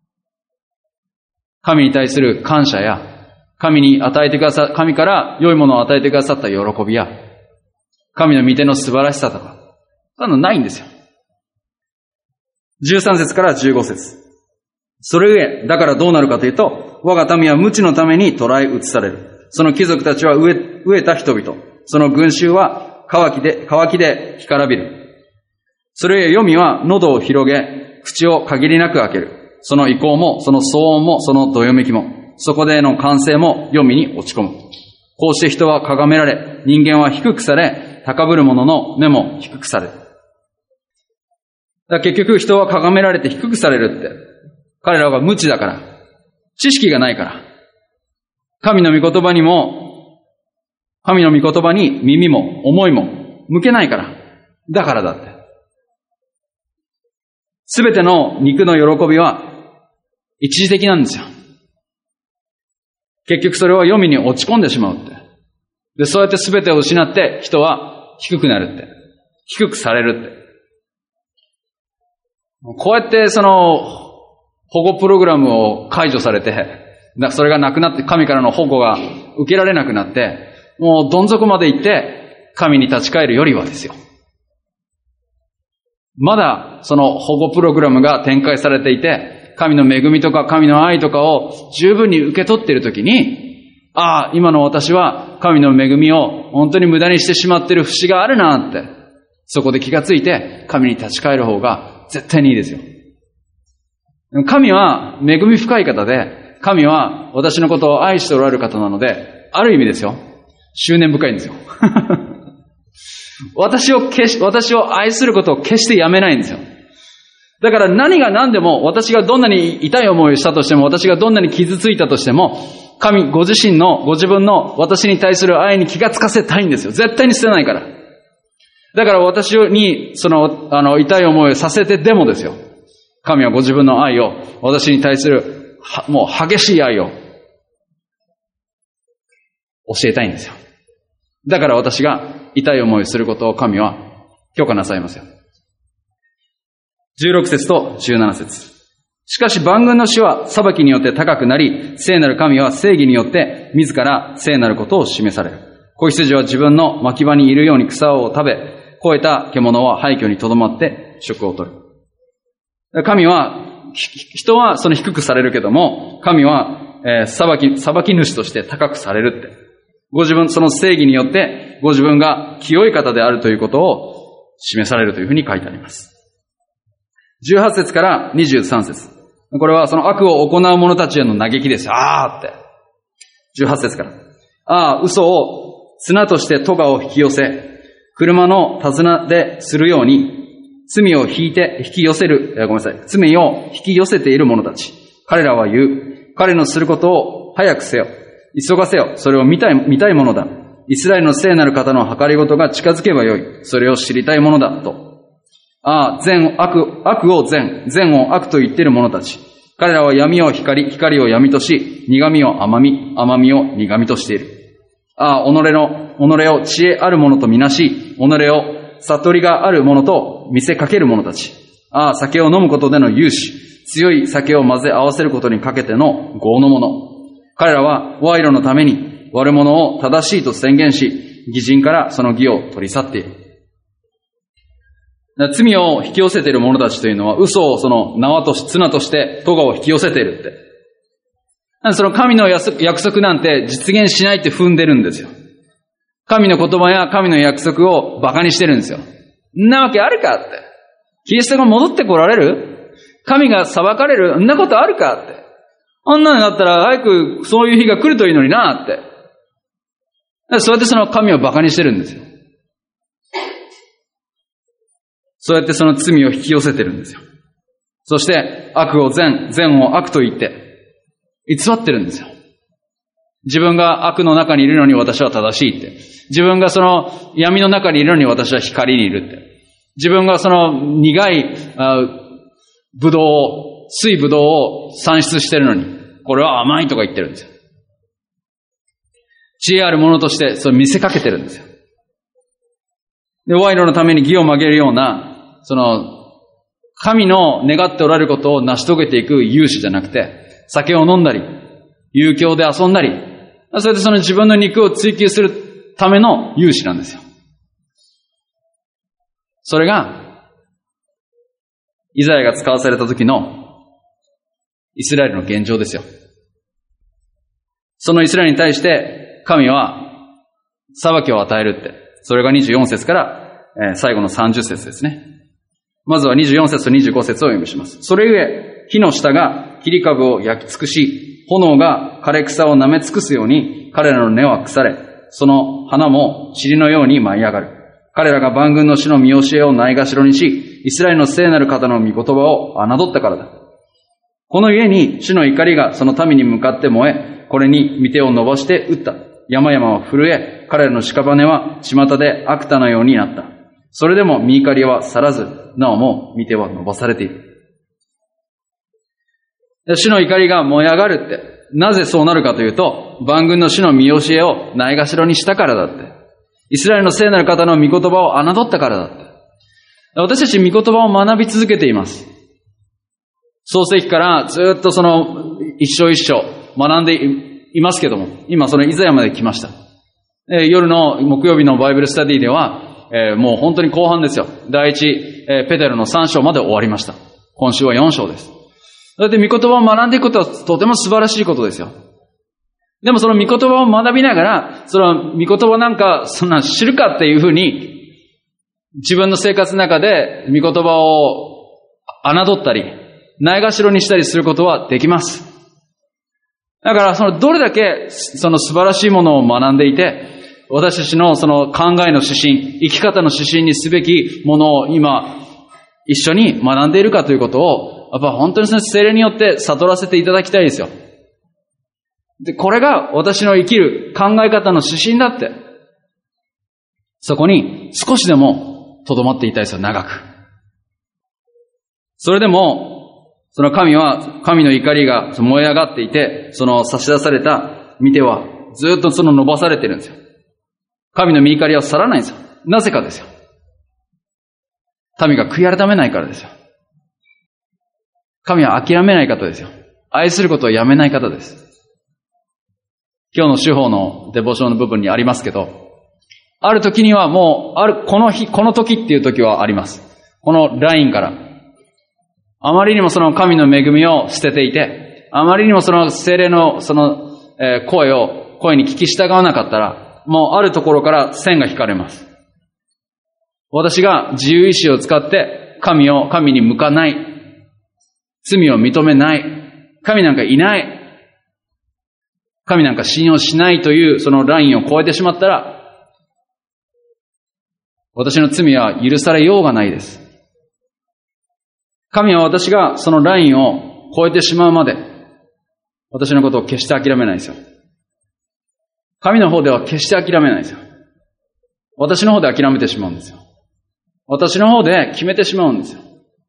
神に対する感謝や、神から良いものを与えてくださった喜びや、神の御手の素晴らしさとか、そういうのないんですよ。13節から15節。それゆえ、だからどうなるかというと、我が民は無知のために捕らえ移される。 その貴族たちは飢えた人々。その群衆は渇きで干からびる。それゆえ黄泉は喉を広げ、口を限りなく開ける。その意向も、その騒音も、そのどよめきも、そこでの歓声も黄泉に落ち込む。こうして人は崇められ、人間は低くされ、高ぶる者の目も低くされる。だから結局人は崇められて低くされるって。彼らは無知だから。知識がないから。神の御言葉に耳も思いも向けないから。だからだって。すべての肉の喜びは一時的なんですよ。結局それは黄泉に落ち込んでしまうって。で、そうやってすべてを失って人は低くなるって。低くされるって。こうやって保護プログラムを解除されて、それがなくなって、神からの保護が受けられなくなって、もうどん底まで行って、神に立ち返るよりはですよ。まだその保護プログラムが展開されていて、神の恵みとか神の愛とかを十分に受け取っているときに、ああ、今の私は神の恵みを本当に無駄にしてしまっている節があるなって、そこで気がついて神に立ち返る方が絶対にいいですよ。神は恵み深い方で、神は私のことを愛しておられる方なので、ある意味ですよ。執念深いんですよ。私を愛することを決してやめないんですよ。だから何が何でも、私がどんなに痛い思いをしたとしても、私がどんなに傷ついたとしても、神ご自分の私に対する愛に気がつかせたいんですよ。絶対に捨てないから。だから私に痛い思いをさせてでもですよ。神はご自分の愛を、私に対するもう激しい愛を教えたいんですよ。だから私が痛い思いをすることを神は許可なさいますよ。16節と17節。しかし万軍の主は裁きによって高くなり、聖なる神は正義によって自ら聖なることを示される。子羊は自分の牧場にいるように草を食べ、肥えた獣は廃墟にとどまって食を取る。神は人はその低くされるけども、神は、裁き主として高くされるって。ご自分、その正義によって、ご自分が清い方であるということを示されるというふうに書いてあります。18節から23節。これはその悪を行う者たちへの嘆きですよ。あーって。18節から。ああ、嘘を綱として咎を引き寄せ、車の手綱でするように、罪を引き寄せている者たち。彼らは言う。彼のすることを早くせよ。急がせよ。それを見たいものだ。イスラエルの聖なる方の計りごとが近づけばよい。それを知りたいものだ。と。ああ、悪を善を悪と言っている者たち。彼らは闇を光を闇とし、苦味を甘みを苦味としている。ああ、己を知恵ある者とみなし、己を悟りがある者と見せかける者たち。ああ、酒を飲むことでの勇士。強い酒を混ぜ合わせることにかけての業の者。彼らは賄賂のために悪者を正しいと宣言し、義人からその義を取り去っている。罪を引き寄せている者たちというのは、嘘を綱として咎を引き寄せているって。その神の約束なんて実現しないって踏んでるんですよ。神の言葉や神の約束を馬鹿にしてるんですよ。んなわけあるかって。キリストが戻ってこられる？神が裁かれる？んなことあるかって。あんなのだったら早くそういう日が来るといいのになって。そうやってその神を馬鹿にしてるんですよ。そうやってその罪を引き寄せてるんですよ。そして悪を善を悪と言って偽ってるんですよ。自分が悪の中にいるのに私は正しいって。自分がその闇の中にいるのに私は光にいるって。自分がその苦い水ぶどうを産出してるのに、これは甘いとか言ってるんですよ。知恵あるものとしてそれ見せかけてるんですよ。で、賄賂のために義を曲げるような、神の願っておられることを成し遂げていく勇士じゃなくて、酒を飲んだり、遊興で遊んだり、それでその自分の肉を追求するための勇士なんですよ。それが、イザヤが使わされた時のイスラエルの現状ですよ。そのイスラエルに対して、 神は裁きを与えるって。それが24節から、最後の30節ですね。まずは24節と25節をお読みします。それゆえ、火の下が切り株を焼き尽くし、炎が枯れ草を舐め尽くすように、彼らの根は腐れ、その花も塵のように舞い上がる。彼らが万軍の主の見教えをないがしろにし、イスラエルの聖なる方の御言葉を侮ったからだ。このゆえに主の怒りがその民に向かって燃え、これに御手を伸ばして打った。山々は震え、彼らの屍は巷で悪田のようになった。それでも御怒りは去らず、なおも御手は伸ばされている。主の怒りが燃え上がるって、なぜそうなるかというと、万軍の主の見教えをないがしろにしたからだって。イスラエルの聖なる方の御言葉を侮ったからだって。私たち御言葉を学び続けています。創世記からずっとその一章一章学んでいますけども、今そのイザヤまで来ました。夜の木曜日のバイブルスタディでは、もう本当に後半ですよ。第一、ペテロの3章まで終わりました。今週は4章です。だって御言葉を学んでいくことはとても素晴らしいことですよ。でもその御言葉を学びながら、その御言葉なんかそんな知るかっていうふうに、自分の生活の中で御言葉を侮ったり、ないがしろにしたりすることはできます。だからそのどれだけその素晴らしいものを学んでいて、私たちのその考えの指針、生き方の指針にすべきものを今一緒に学んでいるかということを、やっぱ本当にその聖霊によって悟らせていただきたいですよ。で、これが私の生きる考え方の指針だって。そこに少しでも留まっていたいですよ、長く。それでも、その神の怒りが燃え上がっていて、その差し出された御手はずっとその伸ばされてるんですよ。神の御怒りは去らないんですよ。なぜかですよ。民が悔い改めないからですよ。神は諦めない方ですよ。愛することをやめない方です。今日の主法のデボーションの部分にありますけど、ある時にはもう、この日、この時っていう時はあります。このラインから。あまりにもその神の恵みを捨てていて、あまりにもその聖霊のその、声に聞き従わなかったら、もうあるところから線が引かれます。私が自由意志を使って神に向かない。罪を認めない。神なんかいない。神なんか信用しないというそのラインを越えてしまったら、私の罪は許されようがないです。神は私がそのラインを越えてしまうまで、私のことを決して諦めないですよ。神の方では決して諦めないですよ。私の方で諦めてしまうんですよ。私の方で決めてしまうんですよ。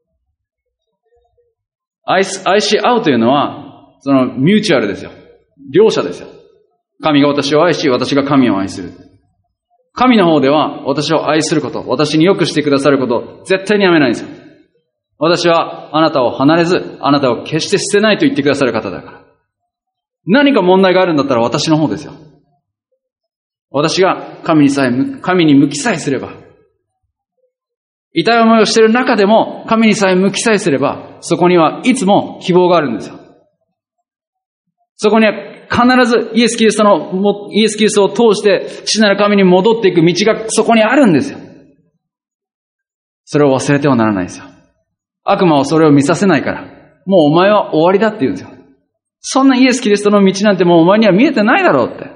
愛し合うというのは、そのミューチュアルですよ。両者ですよ。神が私を愛し、私が神を愛する。神の方では私を愛すること、私に良くしてくださること、絶対にやめないんですよ。私はあなたを離れず、あなたを決して捨てないと言ってくださる方だから。何か問題があるんだったら私の方ですよ。私が神に向きさえすれば、痛い思いをしている中でも神にさえ向きさえすれば、そこにはいつも希望があるんですよ。そこには必ずイエス・キリストを通して父なる神に戻っていく道がそこにあるんですよ。それを忘れてはならないですよ。悪魔はそれを見させないから、もうお前は終わりだって言うんですよ。そんなイエス・キリストの道なんてもうお前には見えてないだろうって。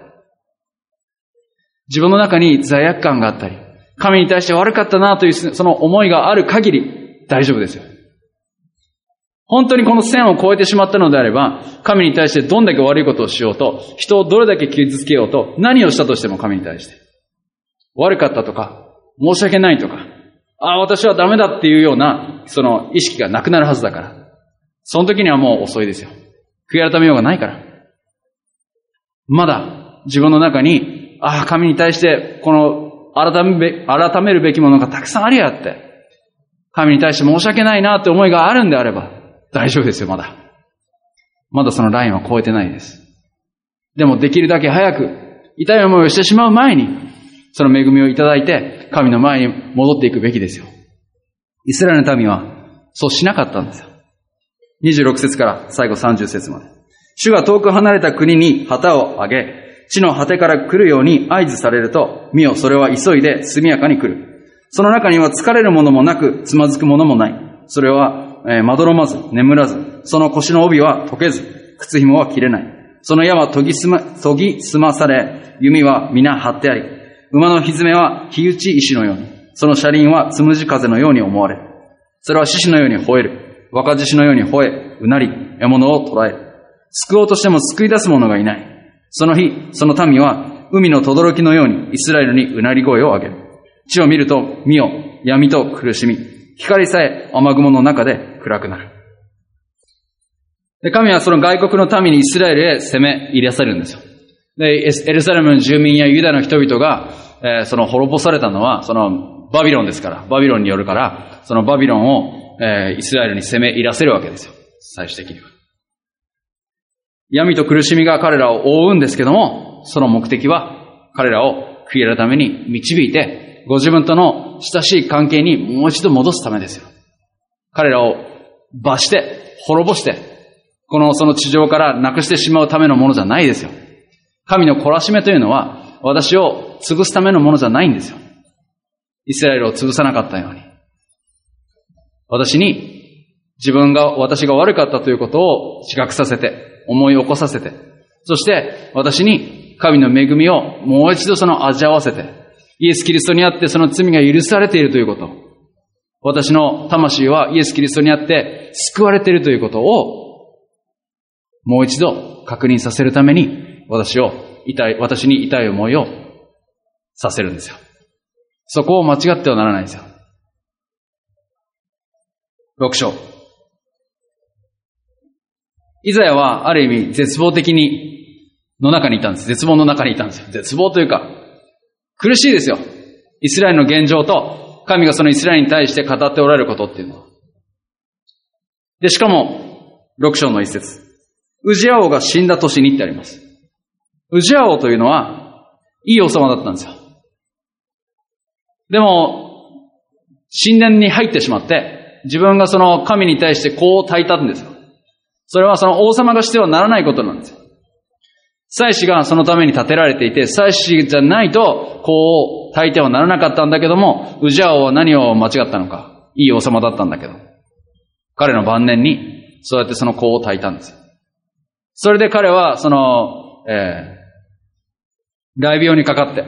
自分の中に罪悪感があったり、神に対して悪かったなというその思いがある限り大丈夫ですよ。本当にこの線を越えてしまったのであれば、神に対してどんだけ悪いことをしようと、人をどれだけ傷つけようと、何をしたとしても神に対して。悪かったとか、申し訳ないとか、私はダメだっていうような、その意識がなくなるはずだから。その時にはもう遅いですよ。悔い改めようがないから。まだ自分の中に、神に対してこの改めるべきものがたくさんありやって、神に対して申し訳ないなって思いがあるんであれば、大丈夫ですよ、まだ。まだそのラインは越えてないです。でもできるだけ早く、痛い思いをしてしまう前に、その恵みをいただいて、神の前に戻っていくべきですよ。イスラエルの民は、そうしなかったんですよ。26節から最後30節まで。主が遠く離れた国に旗を上げ、 地の果てから来るように合図されると、見よ、それは急いで速やかに来る。その中には疲れるものもなく、つまずくものもない。それは、まどろまず、眠らず、その腰の帯は解けず、靴紐は切れない。その矢は研ぎ澄まされ、弓は皆張ってあり、馬の蹄は火打ち石のように、その車輪はつむじ風のように思われる。それは獅子のように吠える。若獅子のように吠え、うなり、獲物を捕らえる。救おうとしても救い出す者がいない。その日、その民は海の轟のようにイスラエルにうなり声を上げる。地を見ると、見よ、闇と苦しみ、光さえ雨雲の中で暗くなる。で、神はその外国の民にイスラエルへ攻め入れされるんですよ。で、エルサレムの住民やユダの人々が、その滅ぼされたのは、そのバビロンですから、バビロンによるから、そのバビロンを、イスラエルに攻め入らせるわけですよ。最終的には。闇と苦しみが彼らを覆うんですけども、その目的は彼らを悔い改めに導いて、ご自分との親しい関係にもう一度戻すためですよ。彼らを罰して、滅ぼして、その地上からなくしてしまうためのものじゃないですよ。神の懲らしめというのは、私を潰すためのものじゃないんですよ。イスラエルを潰さなかったように。私が悪かったということを自覚させて、思い起こさせて、そして私に神の恵みをもう一度味わわせて、イエス・キリストにあってその罪が許されているということ、私の魂はイエス・キリストにあって救われているということを、もう一度確認させるために、私に痛い思いをさせるんですよ。そこを間違ってはならないんですよ。6章。イザヤはある意味絶望の中にいたんです。絶望の中にいたんですよ。絶望というか、苦しいですよ。イスラエルの現状と、神がそのイスラエルに対して語っておられることっていうのは。で、しかも、6章の一節。ウジヤ王が死んだ年にってあります。ウジヤ王というのは、いい王様だったんですよ。でも、神殿に入ってしまって、自分がその神に対してこう焚いたんですよ。それはその王様がしてはならないことなんですよ。祭司がそのために建てられていて、祭司じゃないとこう焚いてはならなかったんだけども、ウジヤ王は何を間違ったのか。いい王様だったんだけど。彼の晩年に、そうやってその香を焚いたんですよ。それで彼は雷病にかかって、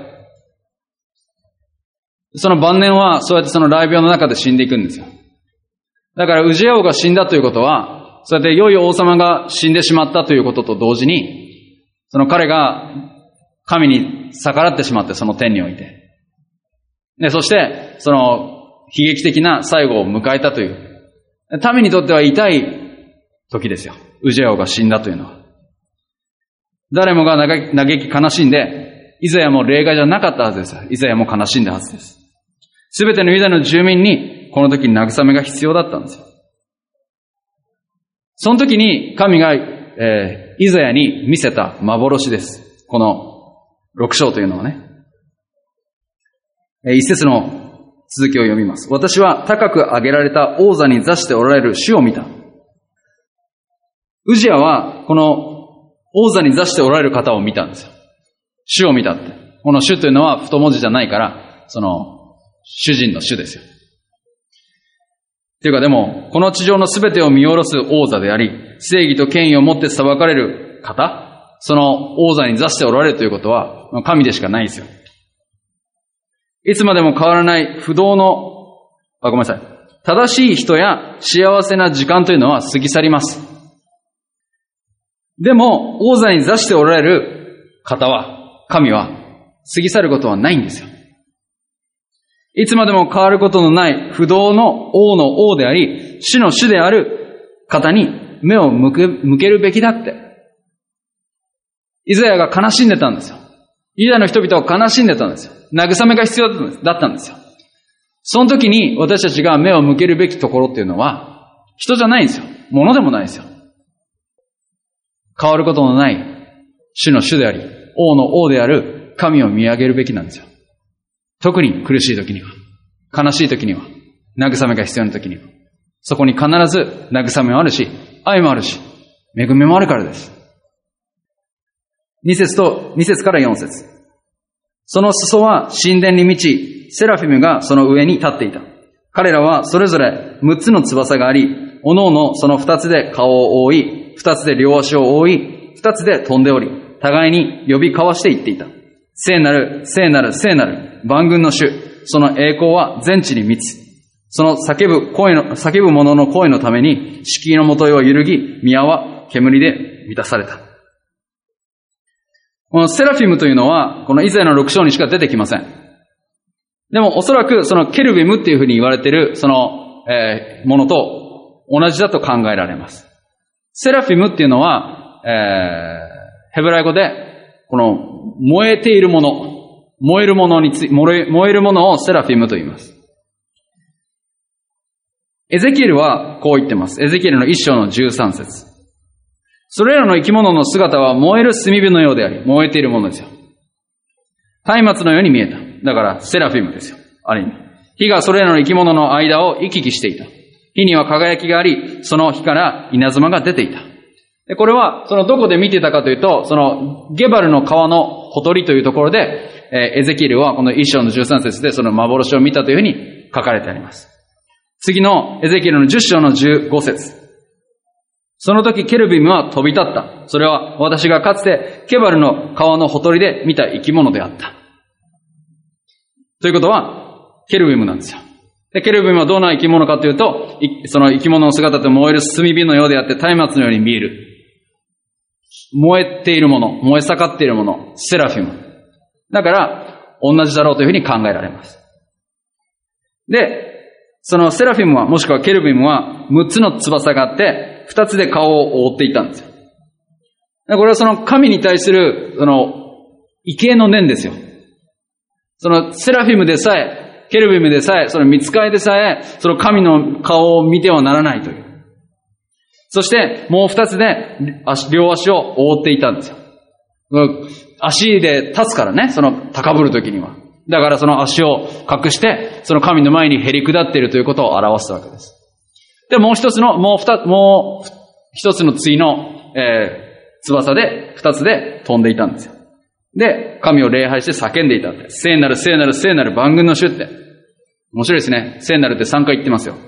その晩年はそうやってその雷病の中で死んでいくんですよ。だからウジヤ王が死んだということは、そうやって良い王様が死んでしまったということと同時に、その彼が神に逆らってしまって、その天において。で、そしてその悲劇的な最後を迎えたという、民にとっては痛い時ですよ。ウジヤ王が死んだというのは。誰もが嘆き悲しんで、イザヤも例外じゃなかったはずです。イザヤも悲しんだはずです。すべてのユダの住民に、この時に慰めが必要だったんですよ。その時に神が、イザヤに見せた幻です。この6章というのはね。一節の続きを読みます。私は高く上げられた王座に座しておられる主を見た。ウジヤはこの王座に座しておられる方を見たんですよ。主を見たって。この主というのは太文字じゃないから、その主人の主ですよ。っていうかでも、この地上のすべてを見下ろす王座であり、正義と権威を持って裁かれる方、その王座に座しておられるということは、神でしかないんですよ。いつまでも変わらない不動の、ごめんなさい。正しい人や幸せな時間というのは過ぎ去ります。でも、王座に座しておられる方は、神は、過ぎ去ることはないんですよ。いつまでも変わることのない不動の王であり、主の主である方に目を向けるべきだって。イザヤが悲しんでたんですよ。ユダの人々は悲しんでたんですよ。慰めが必要だったんですよ。その時に私たちが目を向けるべきところっていうのは、人じゃないんですよ。物でもないんですよ。変わることのない主の主であり、王の王である神を見上げるべきなんですよ。特に苦しい時には、悲しい時には、慰めが必要な時には、そこに必ず慰めもあるし、愛もあるし、恵みもあるからです。 2節から4節。その裾は神殿に満ち、セラフィムがその上に立っていた。彼らはそれぞれ6つの翼があり、おのおのその2つで顔を覆い、2つで両足を覆い、2つで飛んでおり、互いに呼び交わして言っていた。聖なる、聖なる、聖なる、万軍の主。その栄光は全地に満つ。その叫ぶ者の声のために、敷居の元は揺るぎ、宮は煙で満たされた。このセラフィムというのは、このイザヤの6章にしか出てきません。でもおそらくそのケルビムっていうふうに言われているその、ものと同じだと考えられます。セラフィムっていうのは、ヘブライ語で、この燃えているもの、燃えるものをセラフィムと言います。エゼキエルはこう言ってます。エゼキエルの1章の13節。それらの生き物の姿は燃える炭火のようであり、燃えているものですよ。松明のように見えた。だからセラフィムですよ。ある意味。火がそれらの生き物の間を行き来していた。火には輝きがあり、その火から稲妻が出ていた。でこれは、そのどこで見てたかというと、そのゲバルの川のほとりというところで、エゼキエルはこの1章の13節でその幻を見たというふうに書かれてあります。次のエゼキエルの10章の15節。その時ケルビムは飛び立った。それは私がかつてケバルの川のほとりで見た生き物であった。ということは、ケルビムなんですよ。で、ケルビムはどんな生き物かというと、その生き物の姿って燃える炭火のようであって、松明のように見える。燃えているもの、燃え盛っているもの、セラフィム。だから、同じだろうというふうに考えられます。で、そのセラフィムは、もしくはケルビムは、6つの翼があって、2つで顔を覆っていたんですよ。これはその神に対する、その、畏敬の念ですよ。そのセラフィムでさえ、ケルビムでさえ、その御使いでさえ、その神の顔を見てはならないという。そして、もう2つで、両足を覆っていたんですよ。足で立つからね、その高ぶるときには。だからその足を隠して、その神の前にへり下っているということを表すわけです。で、もう一つの対の、翼で、2つで飛んでいたんですよ。で、神を礼拝して叫んでいたって。聖なる、聖なる、聖なる万軍の主って。面白いですね。聖なるって3回言ってますよ。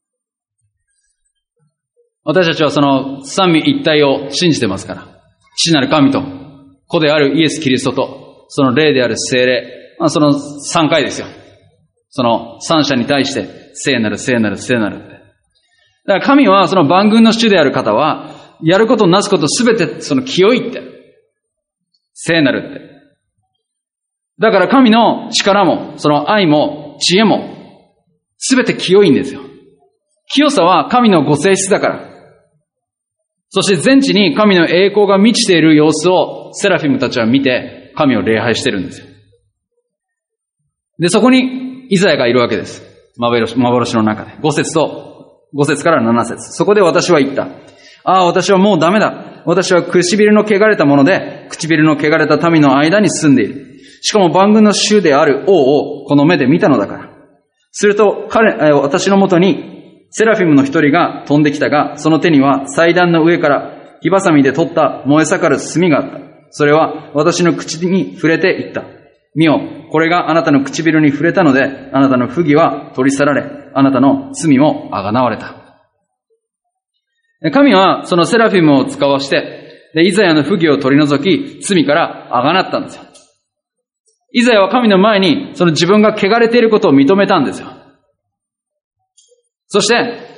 私たちはその三位一体を信じてますから。父なる神と、子であるイエス・キリストと、その霊である聖霊。その3回ですよ。その三者に対して、聖なる、聖なる、聖なるって。だから神はその万軍の主である方は、やることなすことすべてその清いって。聖なるって。だから神の力も、その愛も、知恵も、すべて清いんですよ。清さは神のご性質だから。そして全地に神の栄光が満ちている様子をセラフィムたちは見て神を礼拝してるんですよ。で、そこにイザヤがいるわけです。幻の中で。5節から7節。そこで私は言った。ああ、私はもうダメだ。私は唇の汚れたもので、唇の汚れた民の間に住んでいる。しかも万軍の主である王をこの目で見たのだから。すると私のもとにセラフィムの一人が飛んできたが、その手には祭壇の上から火ばさみで取った燃え盛る炭があった。それは私の口に触れて言った。見よ、これがあなたの唇に触れたので、あなたの不義は取り去られ、あなたの罪もあがなわれた。神はそのセラフィムを使わして、イザヤの不義を取り除き、罪からあがなったんですよ。イザヤは神の前にその自分が汚れていることを認めたんですよ。そして、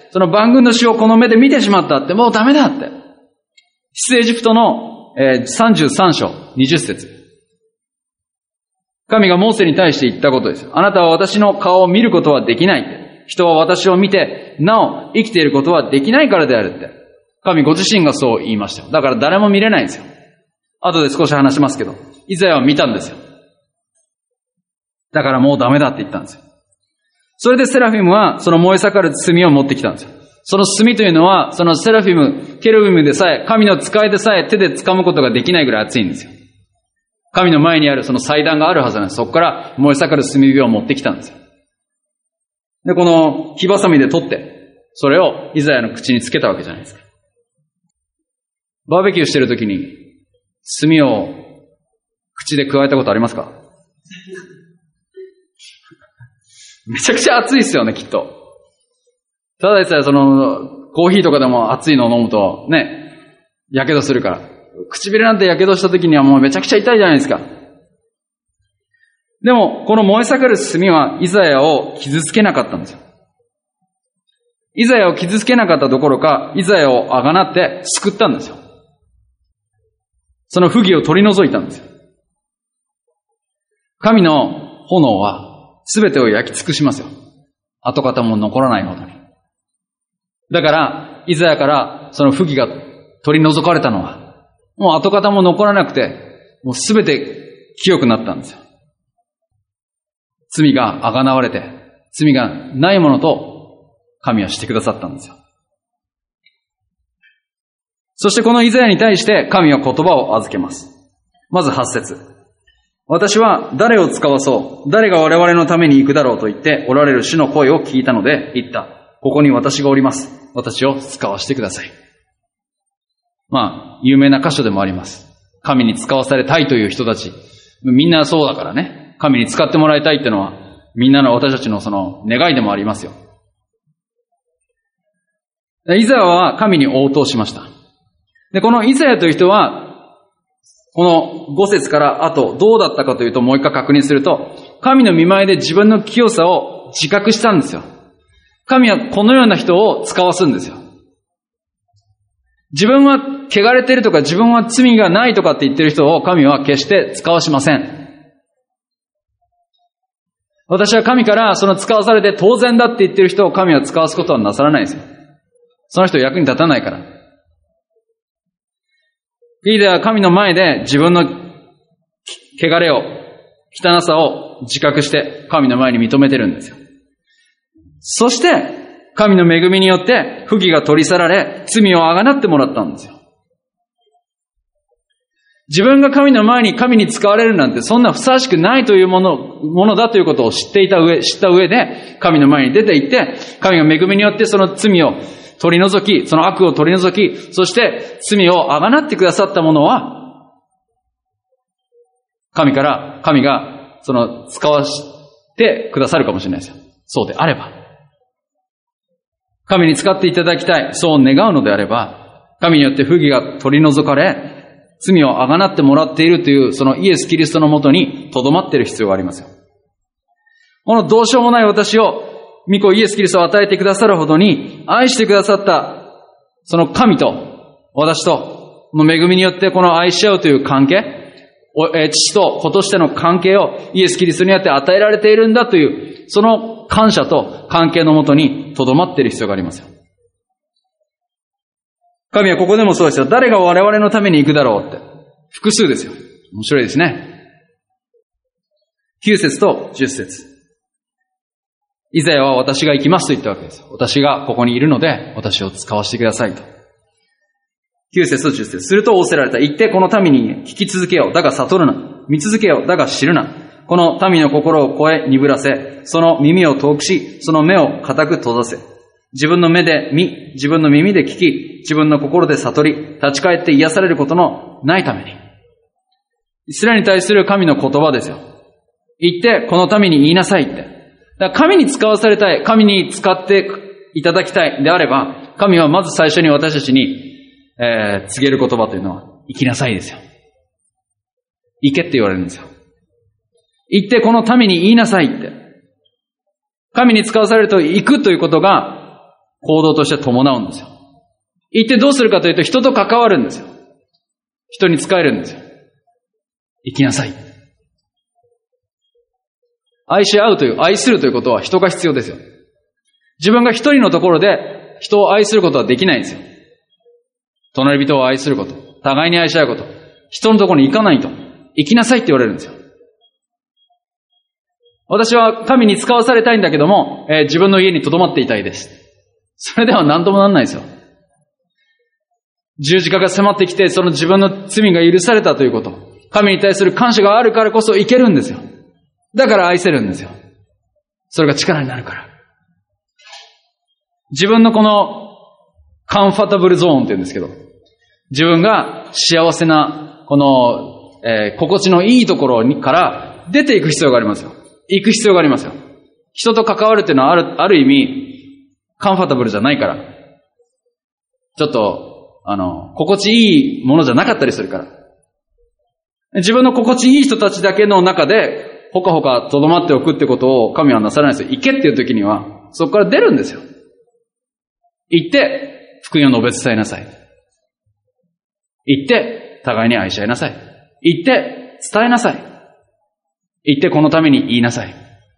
その万軍の主をこの目で見てしまったって、もうダメだって。出エジプトの33章20節。神がモーセに対して言ったことですよ。あなたは私の顔を見ることはできないって。人は私を見て、なお生きていることはできないからであるって。神ご自身がそう言いましたよ。だから誰も見れないんですよ。後で少し話しますけど、イザヤは見たんですよ。だからもうダメだって言ったんですよ。それでセラフィムはその燃え盛る炭を持ってきたんですよ。その炭というのは、そのセラフィム、ケルビムでさえ、神の使いでさえ手で掴むことができないぐらい熱いんですよ。神の前にあるその祭壇があるはずなんです。そこから燃え盛る炭火を持ってきたんですよ。で、この火ばさみで取って、それをイザヤの口につけたわけじゃないですか。バーベキューしてるときに炭を口で加えたことありますか？めちゃくちゃ熱いですよね、きっと。ただでさえコーヒーとかでも熱いのを飲むと、ね、火傷するから。唇なんて火傷した時にはもうめちゃくちゃ痛いじゃないですか。でも、この燃え盛る炭はイザヤを傷つけなかったんですよ。イザヤを傷つけなかったどころか、イザヤをあがなって救ったんですよ。その不義を取り除いたんですよ。神の炎は全てを焼き尽くしますよ。跡形も残らないほどに。だから、イザヤからその不義が取り除かれたのは、もう跡形も残らなくて、もう全て清くなったんですよ。罪があがなわれて、罪がないものと神はしてくださったんですよ。そしてこのイザヤに対して神は言葉を預けます。まず8節。私は誰を使わそう、誰が我々のために行くだろうと言っておられる主の声を聞いたので言った。ここに私がおります。私を使わせてください。有名な箇所でもあります。神に使わされたいという人たち。みんなそうだからね。神に使ってもらいたいってのは、みんなの私たちのその願いでもありますよ。イザヤは神に応答しました。で、このイザヤという人は、この5節から後、どうだったかというともう一回確認すると、神の御前で自分の清さを自覚したんですよ。神はこのような人を使わすんですよ。自分は汚れてるとか自分は罪がないとかって言ってる人を神は決して使わしません。私は神からその使わされて当然だって言ってる人を神は使わすことはなさらないですよ。その人役に立たないから。イザヤは神の前で自分の汚れを、汚さを自覚して神の前に認めてるんですよ。そして、神の恵みによって不義が取り去られ、罪をあがなってもらったんですよ。自分が神の前に神に使われるなんてそんなふさわしくないというものだということを知った上で、神の前に出て行って、神が恵みによってその罪を取り除き、その悪を取り除き、そして罪をあがなってくださったものは、神がその使わしてくださるかもしれないですよ。そうであれば。神に使っていただきたい、そう願うのであれば、神によって不義が取り除かれ、罪をあがなってもらっているという、そのイエス・キリストのもとに留まっている必要がありますよ。このどうしようもない私を、御子イエス・キリストを与えてくださるほどに、愛してくださった、その神と、私と、の恵みによってこの愛し合うという関係、父と子としての関係をイエス・キリストによって与えられているんだという、その感謝と関係のもとに留まっている必要がありますよ。神はここでもそうですよ。誰が我々のために行くだろうって。複数ですよ。面白いですね。9節と10節。イザヤは私が行きますと言ったわけです。私がここにいるので、私を使わせてくださいと。9節と10節。すると仰せられた。行ってこの民に聞き続けよう。だが悟るな。見続けよう。だが知るな。この民の心を超え鈍らせ、その耳を遠くし、その目を固く閉ざせ。自分の目で見、自分の耳で聞き、自分の心で悟り、立ち返って癒されることのないために。イスラエルに対する神の言葉ですよ。言って、この民に言いなさいって。だから神に使わされたい、神に使っていただきたいであれば、神はまず最初に私たちに、告げる言葉というのは、生きなさいですよ。行けって言われるんですよ。行ってこの民に言いなさいって。神に使わされると行くということが行動として伴うんですよ。行ってどうするかというと人と関わるんですよ。人に使えるんですよ。行きなさい。愛し合うという、愛するということは人が必要ですよ。自分が一人のところで人を愛することはできないんですよ。隣人を愛すること、互いに愛し合うこと、人のところに行かないと、行きなさいって言われるんですよ。私は神に使わされたいんだけども、自分の家に留まっていたいです。それでは何ともなんないですよ。十字架が迫ってきて、その自分の罪が許されたということ、神に対する感謝があるからこそいけるんですよ。だから愛せるんですよ。それが力になるから。自分のこのカンファタブルゾーンって言うんですけど、自分が幸せなこの心地のいいところから出ていく必要がありますよ。行く必要がありますよ。人と関わるっていうのはある意味、カンファタブルじゃないから。ちょっと、心地いいものじゃなかったりするから。自分の心地いい人たちだけの中で、ほかほか留まっておくってことを神はなさらないですよ。行けっていう時には、そこから出るんですよ。行って、福音を述べ伝えなさい。行って、互いに愛し合いなさい。行って、伝えなさい。行って、このために言いなさい。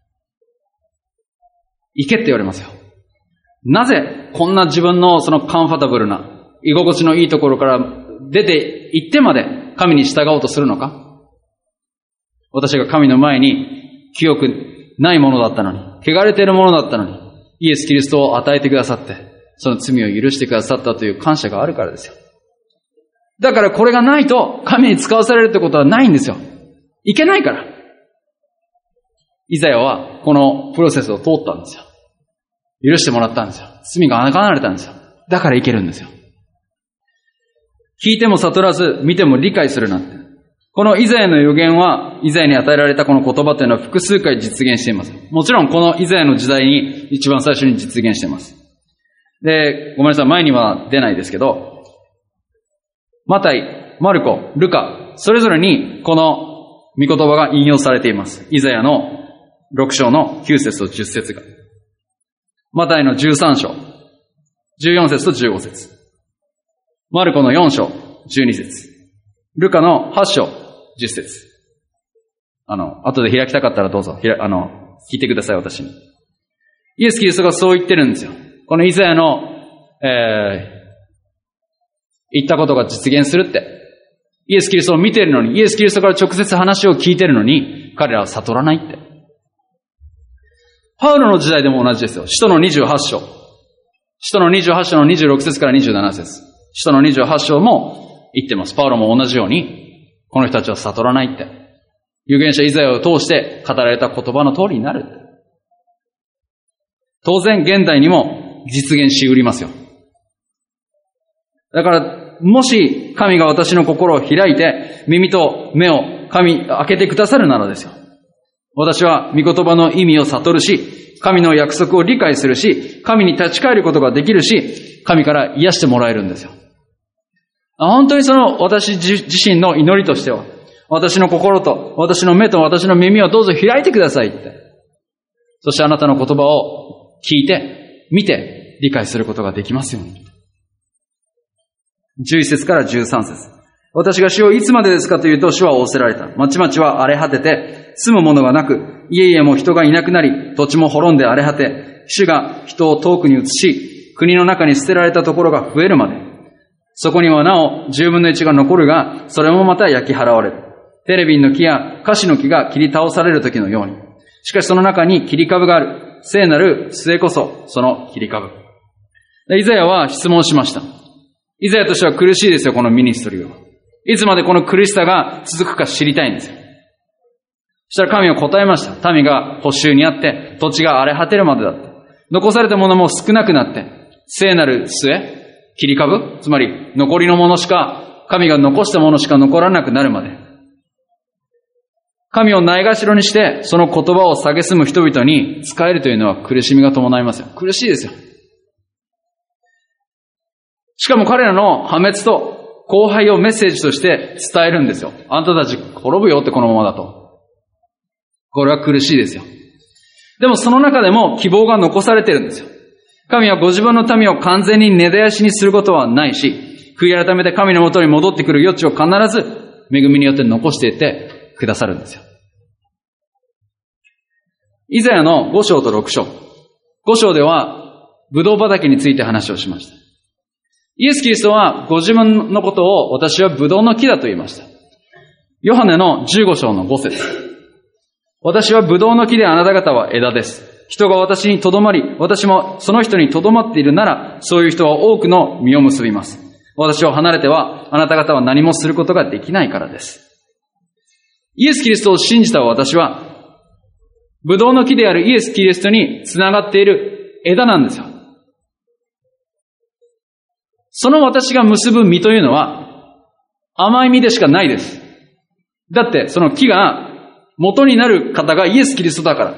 行けって言われますよ。なぜ、こんな自分のそのカンファタブルな、居心地のいいところから出て行ってまで神に従おうとするのか？私が神の前に清くないものだったのに、汚れているものだったのに、イエス・キリストを与えてくださって、その罪を許してくださったという感謝があるからですよ。だからこれがないと神に使わされるってことはないんですよ。いけないから。イザヤはこのプロセスを通ったんですよ。許してもらったんですよ。罪が離れたんですよ。だからいけるんですよ。聞いても悟らず、見ても理解するなんて。このイザヤの予言は、イザヤに与えられたこの言葉というのは複数回実現しています。もちろんこのイザヤの時代に一番最初に実現しています。で、ごめんなさい、前には出ないですけど、マタイ、マルコ、ルカ、それぞれにこの御言葉が引用されています。イザヤの6章の9節と10節が。マタイの13章、14節と15節。マルコの4章、12節。ルカの8章、10節。後で開きたかったらどうぞ、聞いてください、私に。イエス・キリストがそう言ってるんですよ。このイザヤの、言ったことが実現するって。イエス・キリストを見ているのに、イエス・キリストから直接話を聞いているのに、彼らは悟らないって。パウロの時代でも同じですよ。使徒の28章。使徒の28章の26節から27節。使徒の28章も言ってます。パウロも同じように、この人たちは悟らないって。預言者イザヤを通して語られた言葉の通りになる。当然現代にも実現しうりますよ。だから、もし神が私の心を開いて、耳と目を開けてくださるならですよ。私は御言葉の意味を悟るし、神の約束を理解するし、神に立ち返ることができるし、神から癒してもらえるんですよ。本当にその私自身の祈りとしては、私の心と私の目と私の耳をどうぞ開いてくださいって。そしてあなたの言葉を聞いて、見て、理解することができますように。11節から13節。私が主をいつまでですかというと、主は仰せられた。町々は荒れ果てて、住むものがなく、家々も人がいなくなり、土地も滅んで荒れ果て、主が人を遠くに移し、国の中に捨てられたところが増えるまで。そこにはなお10分の1が残るが、それもまた焼き払われる。テレビンの木やカシの木が切り倒される時のように。しかしその中に切り株がある。聖なる末こそ、その切り株。イザヤは質問しました。イザヤとしては苦しいですよ、このミニストリーは。いつまでこの苦しさが続くか知りたいんですよ。そしたら神は答えました。民が捕囚にあって、土地が荒れ果てるまでだって。残されたものも少なくなって、聖なる末、切り株、つまり残りのものしか、神が残したものしか残らなくなるまで。神をないがしろにして、その言葉を蔑む人々に仕えるというのは苦しみが伴いますよ。苦しいですよ。しかも彼らの破滅と荒廃をメッセージとして伝えるんですよ。あんたたち滅ぶよってこのままだと。これは苦しいですよ。でもその中でも希望が残されているんですよ。神はご自分の民を完全に根絶やしにすることはないし、悔い改めて神のもとに戻ってくる余地を必ず恵みによって残していってくださるんですよ。イザヤの5章と6章。5章では、ブドウ畑について話をしました。イエス・キリストはご自分のことを私はブドウの木だと言いました。ヨハネの15章の5節。私はブドウの木であなた方は枝です。人が私にとどまり、私もその人にとどまっているなら、そういう人は多くの実を結びます。私を離れては、あなた方は何もすることができないからです。イエス・キリストを信じた私は、ブドウの木であるイエス・キリストにつながっている枝なんですよ。その私が結ぶ実というのは、甘い実でしかないです。 だってその木が元になる方がイエス・キリストだから。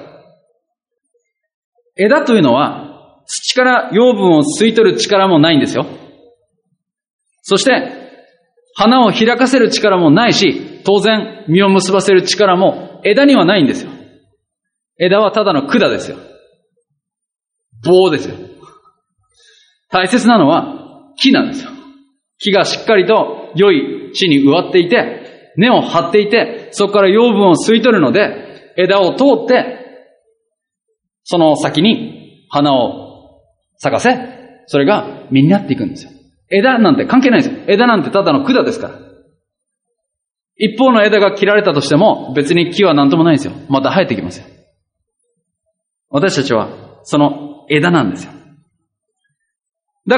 枝というのは土から養分を吸い取る力もないんですよ。そして花を開かせる力もないし、当然実を結ばせる力も枝にはないんですよ。枝はただの管ですよ。棒ですよ。大切なのは木なんですよ。木がしっかりと良い地に植わっていて、根を張っていて、そこから養分を吸い取るので、枝を通って、その先に花を咲かせ、それが実になっていくんですよ。枝なんて関係ないですよ。枝なんてただの管ですから。一方の枝が切られたとしても、別に木は何ともないんですよ。また生えてきますよ。私たちは、その枝なんですよ。だから、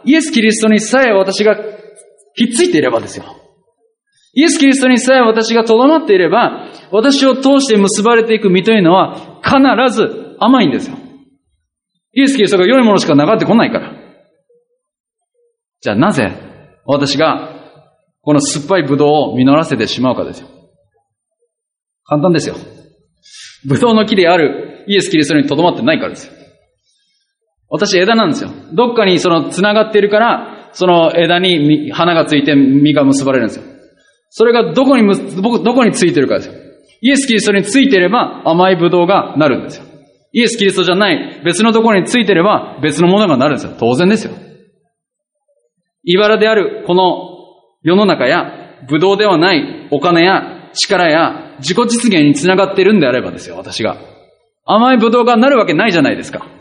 イエス・キリストにさえ私がひっついていればですよ。イエス・キリストにさえ私が留まっていれば、私を通して結ばれていく実というのは必ず甘いんですよ。イエス・キリストが良いものしか流れてこないから。じゃあなぜ私がこの酸っぱいブドウを実らせてしまうかですよ。簡単ですよ。ブドウの木であるイエス・キリストに留まってないからですよ。私枝なんですよ。どっかに繋がっているから、その枝に花がついて実が結ばれるんですよ。それがどこについてるかですよ。イエス・キリストについていれば甘いブドウがなるんですよ。イエス・キリストじゃない別のところについていれば別のものがなるんですよ。当然ですよ。茨であるこの世の中やブドウではないお金や力や自己実現につながっているんであればですよ、私が。甘いブドウがなるわけないじゃないですか。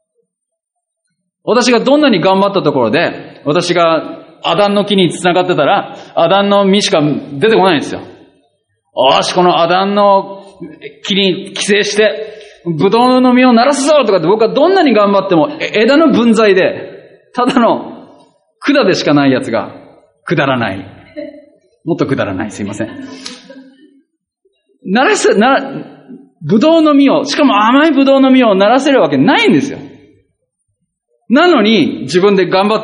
私がどんなに頑張ったところで、私がアダンの木に繋がってたら、アダンの実しか出てこないんですよ。よし、このアダンの木に寄生して、ブドウの実を鳴らすぞとかって僕はどんなに頑張っても、枝の分際で、ただの管でしかないやつが、くだらない。もっとくだらない。すいません。ブドウの実を、しかも甘いブドウの実を鳴らせるわけないんですよ。なのに、自分で頑張って、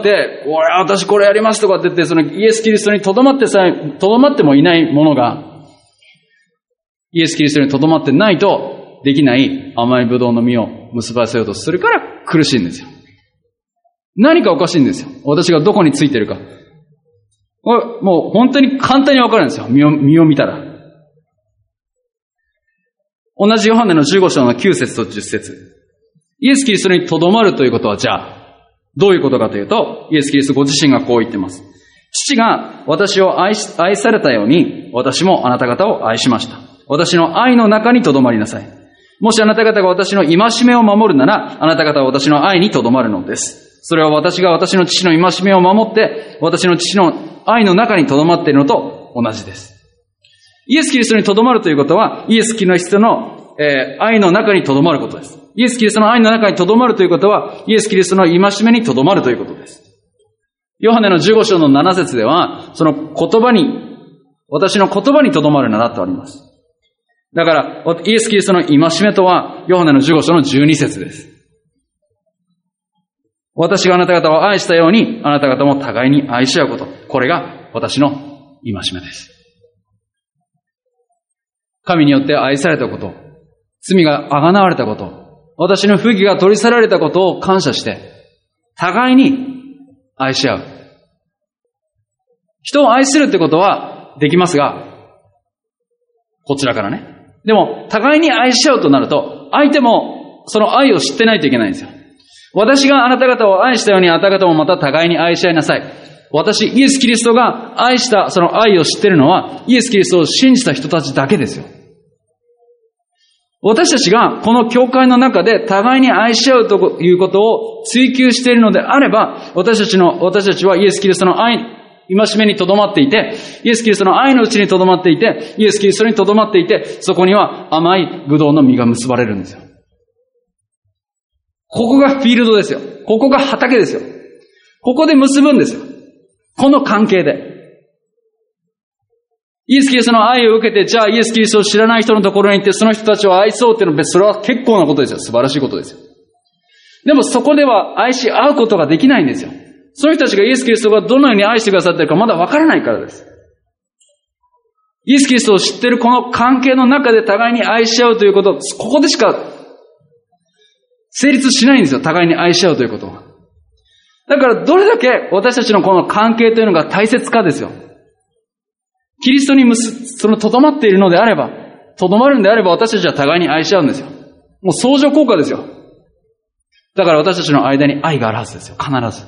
私これやりますとかって言って、そのイエス・キリストにとどまってもいないものが、イエス・キリストにとどまってないと、できない甘いブドウの実を結ばせようとするから苦しいんですよ。何かおかしいんですよ。私がどこについてるか。もう本当に簡単にわかるんですよ。実を見たら。同じヨハネの15章の9節と10節。イエス・キリストにとどまるということは、じゃあ、どういうことかというと、イエス・キリストご自身がこう言っています。父が私を愛されたように、私もあなた方を愛しました。私の愛の中にとどまりなさい。もしあなた方が私の戒めを守るなら、あなた方は私の愛にとどまるのです。それは私が私の父の戒めを守って、私の父の愛の中にとどまっているのと同じです。イエス・キリストにとどまるということは、イエス・キリストの、愛の中にとどまることです。イエス・キリストの愛の中にとどまるということは、イエス・キリストの戒めにとどまるということです。ヨハネの15章の7節では、その言葉に、私の言葉にとどまるならとあります。だから、イエス・キリストの戒めとは、ヨハネの15章の12節です。私があなた方を愛したように、あなた方も互いに愛し合うこと。これが私の戒めです。神によって愛されたこと、罪があがなわれたこと、私の不義が取り去られたことを感謝して、互いに愛し合う。人を愛するってことはできますが、こちらからね。でも、互いに愛し合うとなると、相手もその愛を知ってないといけないんですよ。私があなた方を愛したように、あなた方もまた互いに愛し合いなさい。私、イエス・キリストが愛したその愛を知っているのは、イエス・キリストを信じた人たちだけですよ。私たちがこの教会の中で互いに愛し合うということを追求しているのであれば、私たちはイエス・キリストの愛、戒めにとどまっていて、イエス・キリストの愛のうちにとどまっていて、イエス・キリストにとどまっていて、そこには甘いブドウの実が結ばれるんですよ。ここがフィールドですよ。ここが畑ですよ。ここで結ぶんですよ。この関係で。イエス・キリストの愛を受けて、じゃあイエス・キリストを知らない人のところに行って、その人たちを愛そうっていうのはそれは結構なことですよ。素晴らしいことですよ。でもそこでは愛し合うことができないんですよ。その人たちがイエス・キリストがどのように愛してくださっているかまだわからないからです。 イエス・キリストを知っているこの関係の中で互いに愛し合うということ、ここでしか成立しないんですよ。互いに愛し合うということは。だからどれだけ私たちのこの関係というのが大切かですよ。キリストにとどまっているのであれば、とどまるんであれば私たちは互いに愛し合うんですよ。もう相乗効果ですよ。だから私たちの間に愛があるはずですよ。必ず。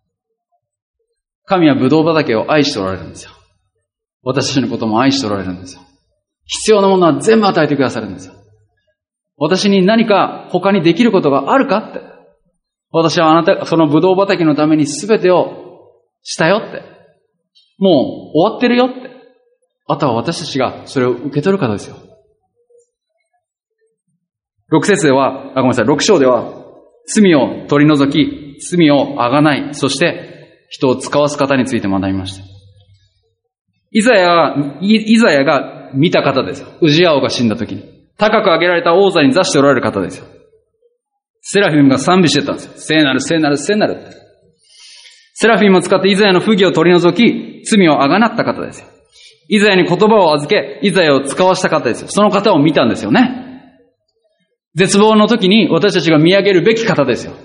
神はブドウ畑を愛しておられるんですよ。私たちのことも愛しておられるんですよ。必要なものは全部与えてくださるんですよ。私に何か他にできることがあるかって。私はあなた、そのブドウ畑のために全てをしたよって。もう終わってるよって。あとは私たちがそれを受け取る方ですよ。6章では、罪を取り除き、罪をあがない、そして人を使わす方について学びました。イザヤが見た方ですよ。ウジヤ王が死んだ時に。高く上げられた王座に座しておられる方ですよ。セラフィムが賛美してたんですよ。聖なる、聖なる、聖なるって。セラフィムを使ってイザヤの不義を取り除き、罪をあがなった方ですよ。イザヤに言葉を預け、イザヤを使わした方ですよ。その方を見たんですよね。絶望の時に私たちが見上げるべき方ですよ。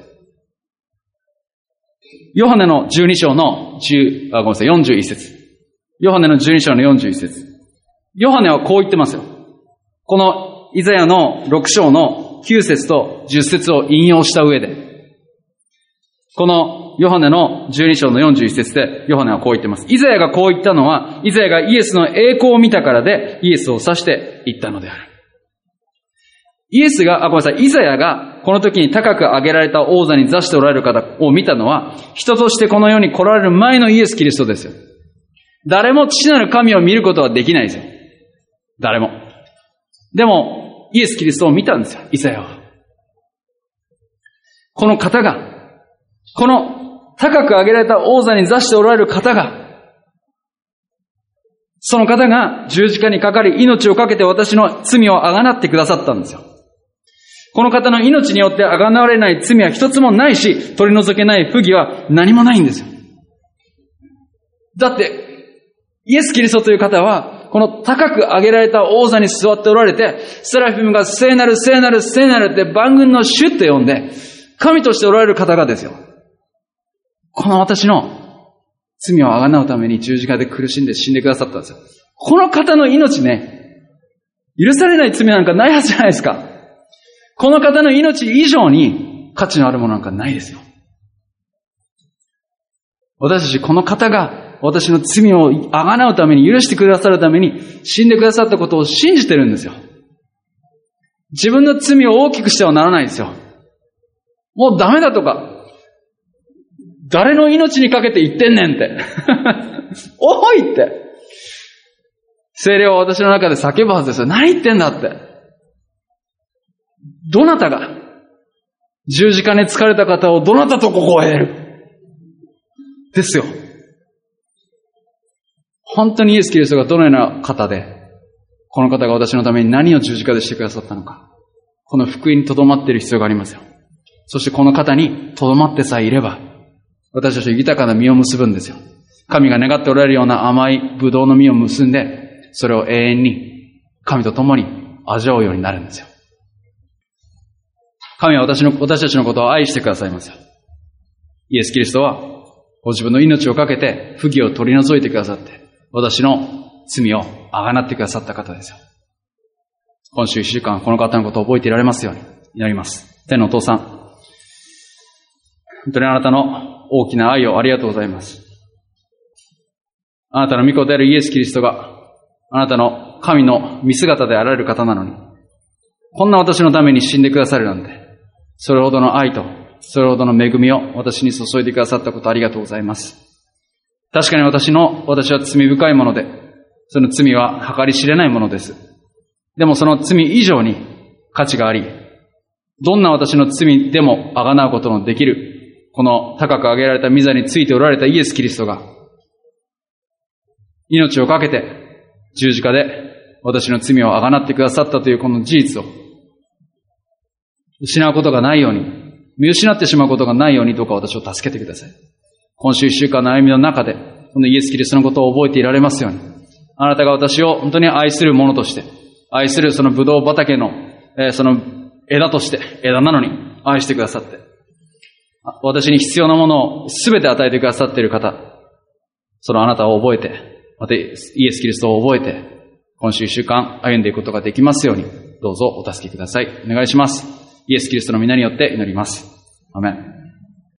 ヨハネの12章の41節。ヨハネの12章の41節。ヨハネはこう言ってますよ。このイザヤの6章の9節と10節を引用した上で、このヨハネの12章の41節でヨハネはこう言ってます。イザヤがこう言ったのは、イザヤがイエスの栄光を見たからで、イエスを指して言ったのである。イザヤがこの時に高く上げられた王座に座しておられる方を見たのは、人としてこの世に来られる前のイエス・キリストですよ。誰も父なる神を見ることはできないですよ。誰も。でも、イエス・キリストを見たんですよ、イザヤは。この方が、この高く上げられた王座に座しておられる方が、その方が十字架にかかり、命をかけて私の罪をあがなってくださったんですよ。この方の命によってあがなわれない罪は一つもないし、取り除けない不義は何もないんですよ。だって、イエス・キリストという方は、この高く上げられた王座に座っておられて、セラフィムが聖なる、聖なる、聖なるって万軍の主って呼んで、神としておられる方がですよ。この私の罪をあがなうために十字架で苦しんで死んでくださったんですよ。この方の命ね、許されない罪なんかないはずじゃないですか。この方の命以上に価値のあるものなんかないですよ。私たちこの方が私の罪をあがなうために、許してくださるために死んでくださったことを信じてるんですよ。自分の罪を大きくしてはならないですよ。もうダメだとか、誰の命にかけて言ってんねんって。おいって。聖霊は私の中で叫ぶはずですよ。何言ってんだって。どなたが十字架に疲れた方をどなたとここへ得るですよ。本当にイエス・キリストがどのような方で、この方が私のために何を十字架でしてくださったのか、この福音に留まっている必要がありますよ。そしてこの方に留まってさえいれば、私たちは豊かな実を結ぶんですよ。神が願っておられるような甘いブドウの実を結んで、それを永遠に神と共に味わうようになるんですよ。神は私たちのことを愛してくださいますよ。イエス・キリストはご自分の命をかけて不義を取り除いてくださって、私の罪をあがなってくださった方ですよ。今週1週間この方のことを覚えていられますように祈ります。天のお父さん、本当にあなたの大きな愛をありがとうございます。あなたの御子であるイエス・キリストがあなたの神の御姿であられる方なのに、こんな私のために死んでくださるなんて、それほどの愛とそれほどの恵みを私に注いでくださったことありがとうございます。確かに私は罪深いもので、その罪は計り知れないものです。でもその罪以上に価値があり、どんな私の罪でもあがなうことのできる、この高く上げられた御座についておられたイエス・キリストが、命をかけて十字架で私の罪をあがなってくださったというこの事実を、失うことがないように、見失ってしまうことがないように、どうか私を助けてください。今週1週間の歩みの中で、このイエス・キリストのことを覚えていられますように、 あなたが私を本当に愛する者として、愛するそのブドウ畑の、その枝として、枝なのに愛してくださって、私に必要なものをすべて与えてくださっている方、そのあなたを覚えて、またイエス・キリストを覚えて、今週1週間歩んでいくことができますように、どうぞお助けください。お願いします。イエス・キリストの皆によって祈ります。アメン。